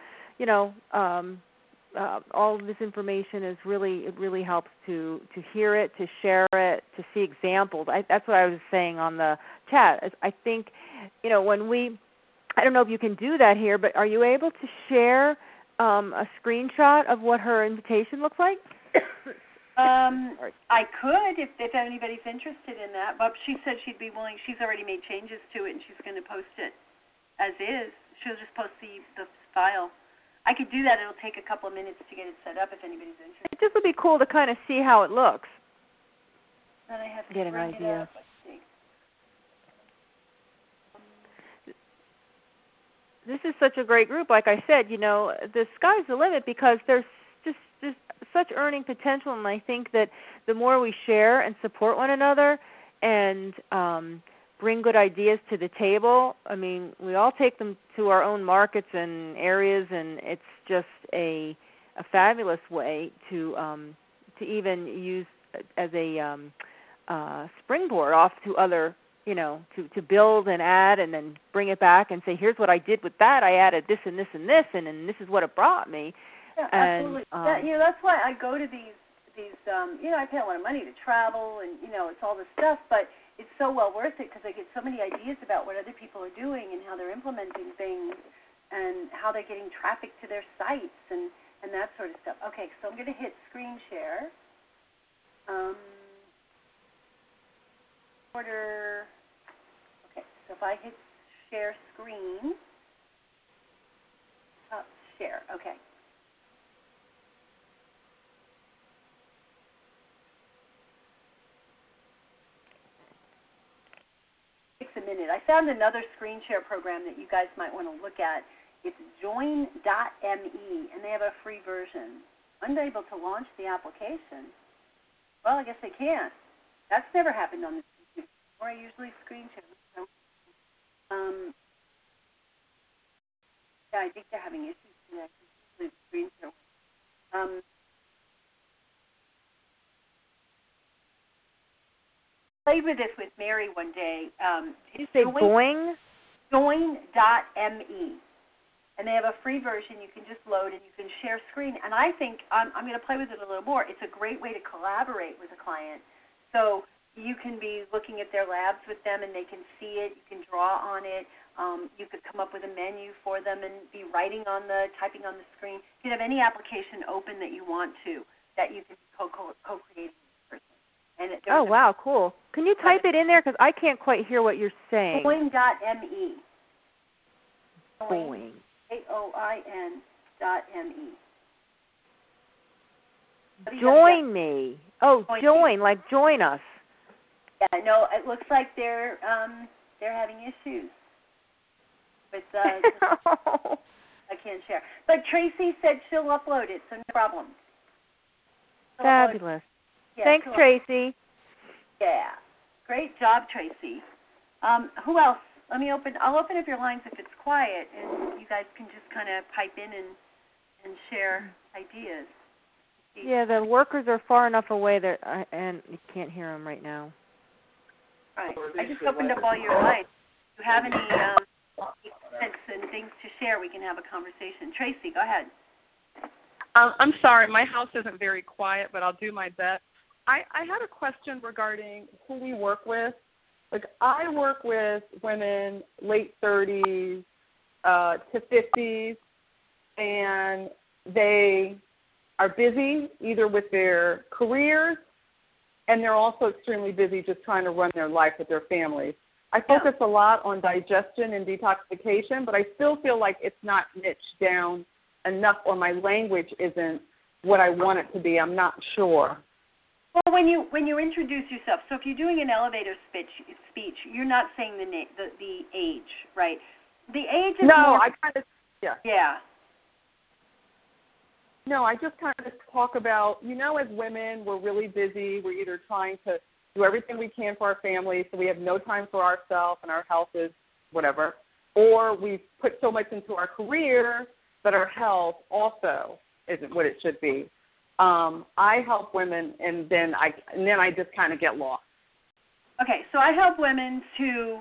all of this information is it really helps to hear it, to share it, to see examples. That's what I was saying on the chat. I think, when I don't know if you can do that here, but are you able to share a screenshot of what her invitation looks like? I could if anybody's interested in that. But she said she'd be willing. She's already made changes to it, and she's going to post it as is. She'll just post the file. I could do that. It'll take a couple of minutes to get it set up if anybody's interested. It just would be cool to kind of see how it looks. Then I have to get an idea. Let's see. This is such a great group. Like I said, the sky's the limit because there's just such earning potential, and I think that the more we share and support one another and bring good ideas to the table, I mean, we all take them to our own markets and areas, and it's just a fabulous way to even use as a springboard off to other, to build and add and then bring it back and say, here's what I did with that. I added this and this and this, and this is what it brought me. Yeah, absolutely. That's why I go to these. I pay a lot of money to travel, and it's all this stuff, but it's so well worth it because I get so many ideas about what other people are doing and how they're implementing things and how they're getting traffic to their sites and that sort of stuff. Okay, so I'm going to hit screen share. Okay, so if I hit share screen, share, okay. A minute. I found another screen share program that you guys might want to look at. It's join.me, and they have a free version. Unable to launch the application. Well, I guess they can't. That's never happened on this computer. Or I usually screen share. So, I think they're having issues today. Usually the screen share. played with this with Mary one day. Did you say Boing? Join.me. And they have a free version you can just load and you can share screen. And I think I'm going to play with it a little more. It's a great way to collaborate with a client. So you can be looking at their labs with them and they can see it. You can draw on it. You could come up with a menu for them and be typing on the screen. You can have any application open that you want to that you can co-create with the person. And oh, wow, cool. Can you type it in there? Because I can't quite hear what you're saying. Boing.me. Boing. AOIN.me. Join me. Oh, join, like join us. Yeah, no, it looks like they're having issues with I can't share. But Tracy said she'll upload it, so no problem. Fabulous. Yeah, thanks, Tracy. Yeah. Great job, Tracy. Who else? I'll open up your lines if it's quiet, and you guys can just kind of pipe in and share ideas. Yeah, the workers are far enough away and you can't hear them right now. Right. I just opened up all your lines. If you have any comments and things to share, we can have a conversation. Tracy, go ahead. I'm sorry, my house isn't very quiet, but I'll do my best. I had a question regarding who we work with. Like, I work with women late 30s to 50s, and they are busy either with their careers, and they're also extremely busy just trying to run their life with their families. I focus a lot on digestion and detoxification, but I still feel like it's not niched down enough, or my language isn't what I want it to be. I'm not sure. Well, when you introduce yourself, so if you're doing an elevator speech, you're not saying the age, right? The age is more, I kind of yeah. No, I just kind of talk about, as women, we're really busy. We're either trying to do everything we can for our families, so we have no time for ourselves and our health is whatever, or we've put so much into our career that our health also isn't what it should be. I help women, and then I just kind of get lost. Okay, so I help women to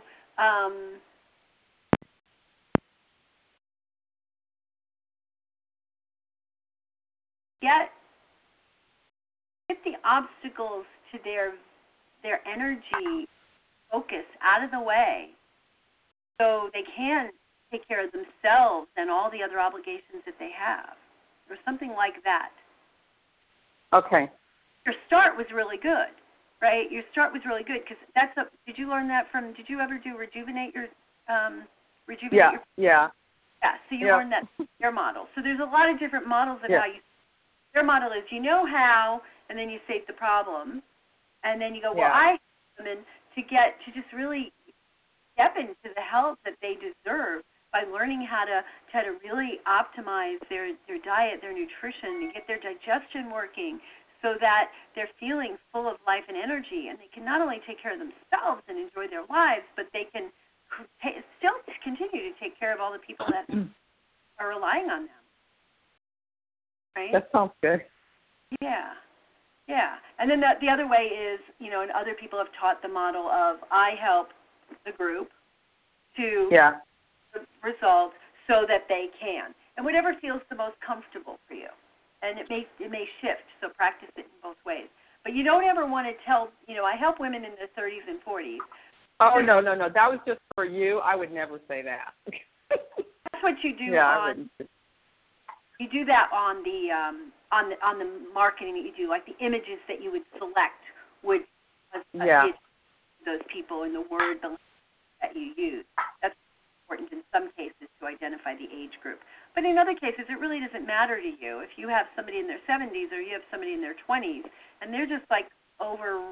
get the obstacles to their energy focus out of the way, so they can take care of themselves and all the other obligations that they have, or something like that. Okay. Your start was really good, right? Your start was really good because did you learn that from? Did you ever do Rejuvenate Your? Yeah. Yeah. So you learned that your model. So there's a lot of different models of how you. Your model is you know how, and then you state the problem, and then you go, well, I help women to just really step into the health that they deserve by learning how to really optimize their diet, their nutrition, and get their digestion working so that they're feeling full of life and energy, and they can not only take care of themselves and enjoy their lives, but they can still continue to take care of all the people that are relying on them. Right? That sounds good. Yeah. And then the other way is, and other people have taught the model of I help the group to result so that they can, and whatever feels the most comfortable for you, and it may shift. So practice it in both ways. But you don't ever want to tell. I help women in their 30s and 40s. Oh no! That was just for you. I would never say that. That's what you do You do that on the marketing that you do, like the images that you would select would those people in the word that you use. That's important in some cases to identify the age group. But in other cases, it really doesn't matter to you. If you have somebody in their 70s or you have somebody in their 20s, and they're just like over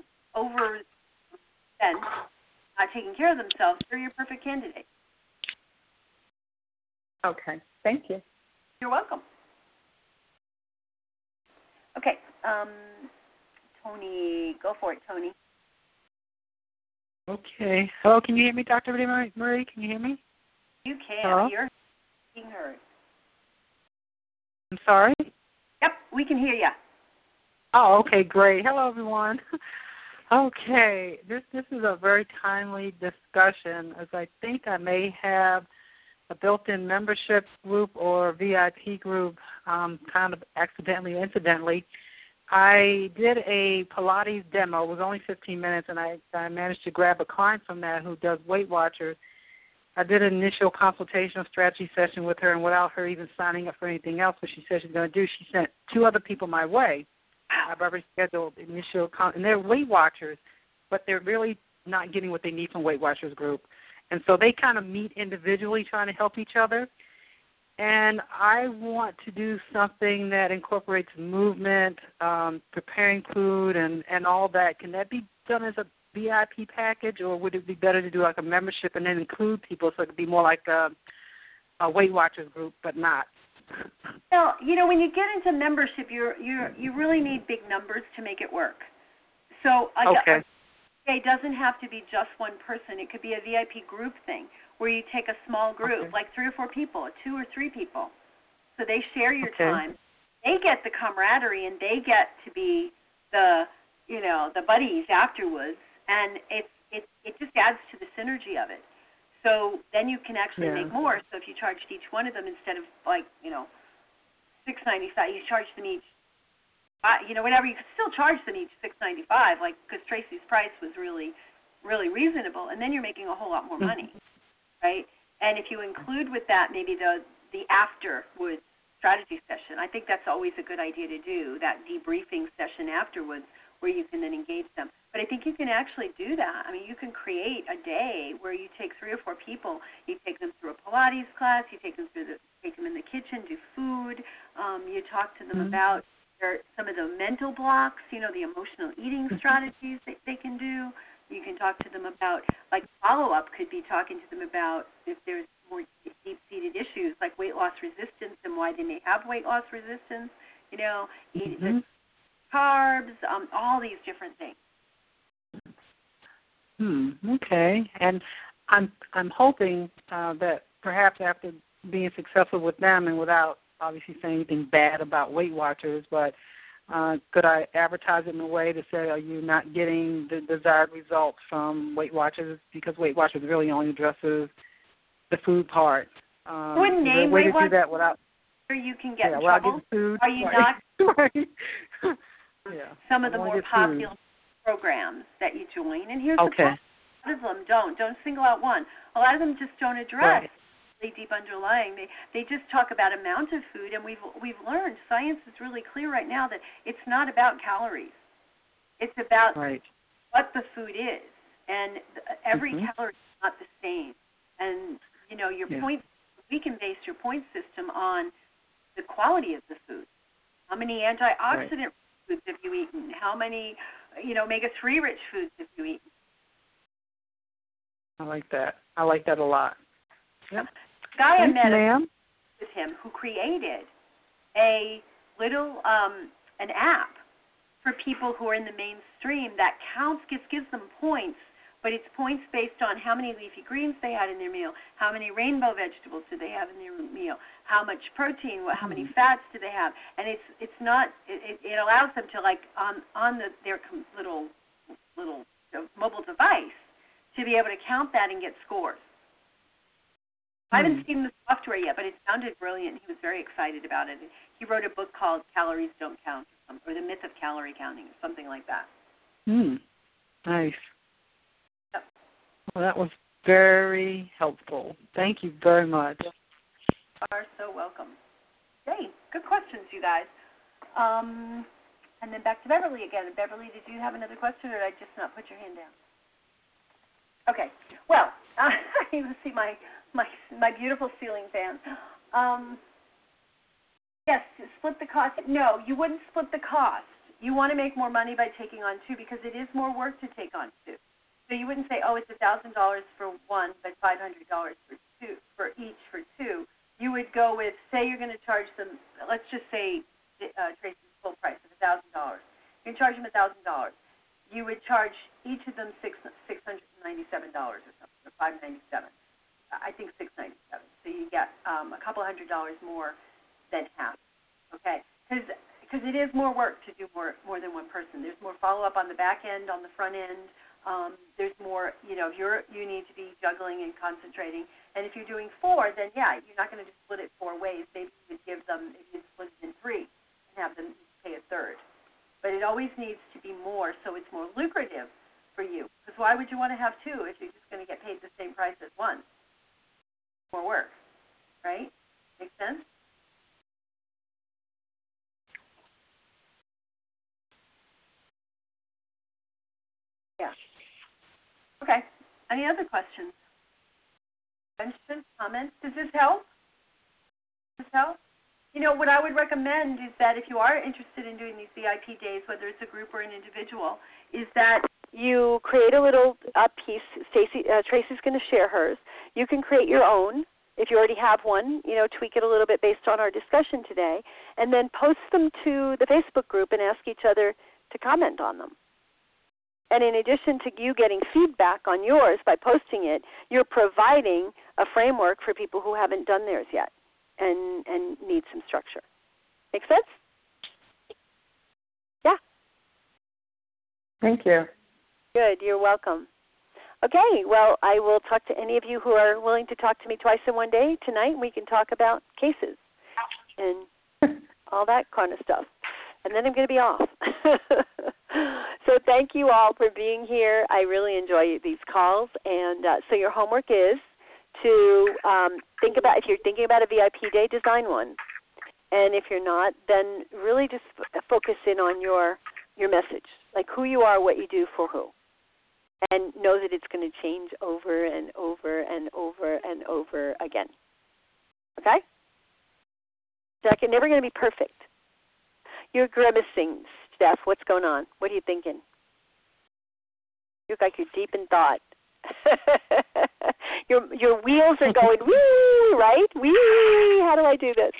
not taking care of themselves, they're your perfect candidate. Okay. Thank you. You're welcome. Okay. Tony, go for it, Tony. Okay. Hello, can you hear me, Dr. Marie? Can you hear me? You can. Hello? You're being heard. I'm sorry? Yep, We can hear you. Oh, okay, great. Hello, everyone. Okay, this is a very timely discussion, as I think I may have a built-in membership group or VIP group, kind of accidentally, incidentally. I did a Pilates demo. It was only 15 minutes, and I managed to grab a client from that who does Weight Watchers. I did an initial consultational strategy session with her, and without her even signing up for anything else, what she said she's going to do, she sent 2 other people my way. I've already scheduled initial, and they're Weight Watchers, but they're really not getting what they need from Weight Watchers group. And so they kind of meet individually trying to help each other. And I want to do something that incorporates movement, preparing food, and all that. Can that be done as a VIP package, or would it be better to do like a membership and then include people so it could be more like a Weight Watchers group, but not? Well, when you get into membership, you really need big numbers to make it work. So it doesn't have to be just one person. It could be a VIP group thing where you take a small group, like 3 or 4 people, 2 or 3 people. So they share your time. They get the camaraderie, and they get to be the buddies afterwards, and it just adds to the synergy of it. So then you can actually make more. So if you charged each one of them instead of $6.95, you charge them each, whatever. You could still charge them each $6.95, because Tracy's price was really, really reasonable, and then you're making a whole lot more money, right? And if you include with that maybe the afterwards strategy session, I think that's always a good idea to do, that debriefing session afterwards, where you can then engage them. But I think you can actually do that. I mean, you can create a day where you take 3 or 4 people, you take them through a Pilates class, you take them in the kitchen, do food, you talk to them about some of the mental blocks, the emotional eating strategies that they can do. You can talk to them about, follow-up could be talking to them about if there's more deep-seated issues like weight loss resistance and why they may have weight loss resistance, eat carbs, all these different things. Okay. And I'm hoping that perhaps after being successful with them, and without obviously saying anything bad about Weight Watchers, but could I advertise it in a way to say, are you not getting the desired results from Weight Watchers, because Weight Watchers really only addresses the food part? Wouldn't name Weight Watchers do that without, or you can get in trouble? Food, are you not? Some of the more popular programs that you join, and here's the problem. A lot of them don't single out one. A lot of them just don't address the deep underlying. They just talk about amount of food, and we've learned, science is really clear right now that it's not about calories. It's about what the food is, and every calorie is not the same. And your point, we can base your point system on the quality of the food. How many antioxidant foods have you eaten? How many omega-3 rich foods have you eaten? I like that. I like that a lot. Yep. Guy I met with him who created a little an app for people who are in the mainstream that counts, gives them points, but it's points based on how many leafy greens they had in their meal, how many rainbow vegetables do they have in their meal, how much protein, how many fats do they have, and it allows them to on their little mobile device to be able to count that and get scores. I haven't seen the software yet, but it sounded brilliant. He was very excited about it. He wrote a book called Calories Don't Count, or The Myth of Calorie Counting, or something like that. Nice. Yep. Well, that was very helpful. Thank you very much. You are so welcome. Hey, good questions, you guys. And then back to Beverly again. Beverly, did you have another question, or did I just not put your hand down? Okay. Well, you see my beautiful ceiling fan. Yes, split the cost. No, you wouldn't split the cost. You want to make more money by taking on 2 because it is more work to take on 2. So you wouldn't say, it's $1,000 for one, but $500 for each for 2. You would go with, say you're going to charge them, let's just say Tracy's full price of $1,000. You can charge them $1,000. You would charge each of them $697 or something, or $597. I think $697. So you get a couple $100 more than half. Okay, because because it is more work to do more than one person. There's more follow-up on the back end, on the front end. There's more, you need to be juggling and concentrating. And if you're doing 4, then yeah, you're not going to just split it 4 ways. Maybe you would give them, if you split it in 3 and have them pay a third. But it always needs to be more so it's more lucrative for you. Because why would you want to have 2 if you're just going to get paid the same price as 1? More work, right? Make sense? Yeah. Okay. Any other questions? Questions, comments? Does this help? What I would recommend is that if you are interested in doing these VIP days, whether it's a group or an individual, is that you create a little piece. Tracy's going to share hers. You can create your own. If you already have one, tweak it a little bit based on our discussion today, and then post them to the Facebook group and ask each other to comment on them. And in addition to you getting feedback on yours by posting it, you're providing a framework for people who haven't done theirs yet and need some structure. Make sense? Yeah. Thank you. Good. You're welcome. Okay. Well, I will talk to any of you who are willing to talk to me twice in one day tonight, and we can talk about cases and all that kind of stuff. And then I'm going to be off. So thank you all for being here. I really enjoy these calls. And so your homework is to think about, if you're thinking about a VIP day, design one. And if you're not, then really just focus in on your message, like who you are, what you do, for who. And know that it's going to change over and over and over and over again. Okay? It's never going to be perfect. You're grimacing, Steph. What's going on? What are you thinking? You look like you're deep in thought. Your wheels are going, wee, right? Wee, how do I do this?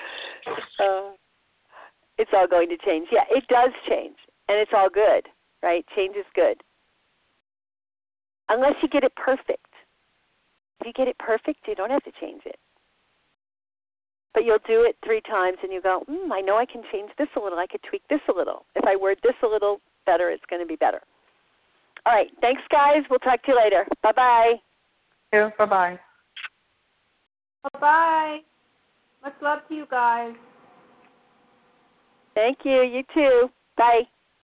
It's all going to change. Yeah, it does change, and it's all good, right? Change is good. Unless you get it perfect. If you get it perfect, you don't have to change it. But you'll do it 3 times, and you go, I know I can change this a little. I could tweak this a little. If I word this a little better, it's going to be better. All right. Thanks, guys. We'll talk to you later. Bye-bye. Yeah, bye-bye. Bye-bye. Much love to you guys. Thank you. You too. Bye.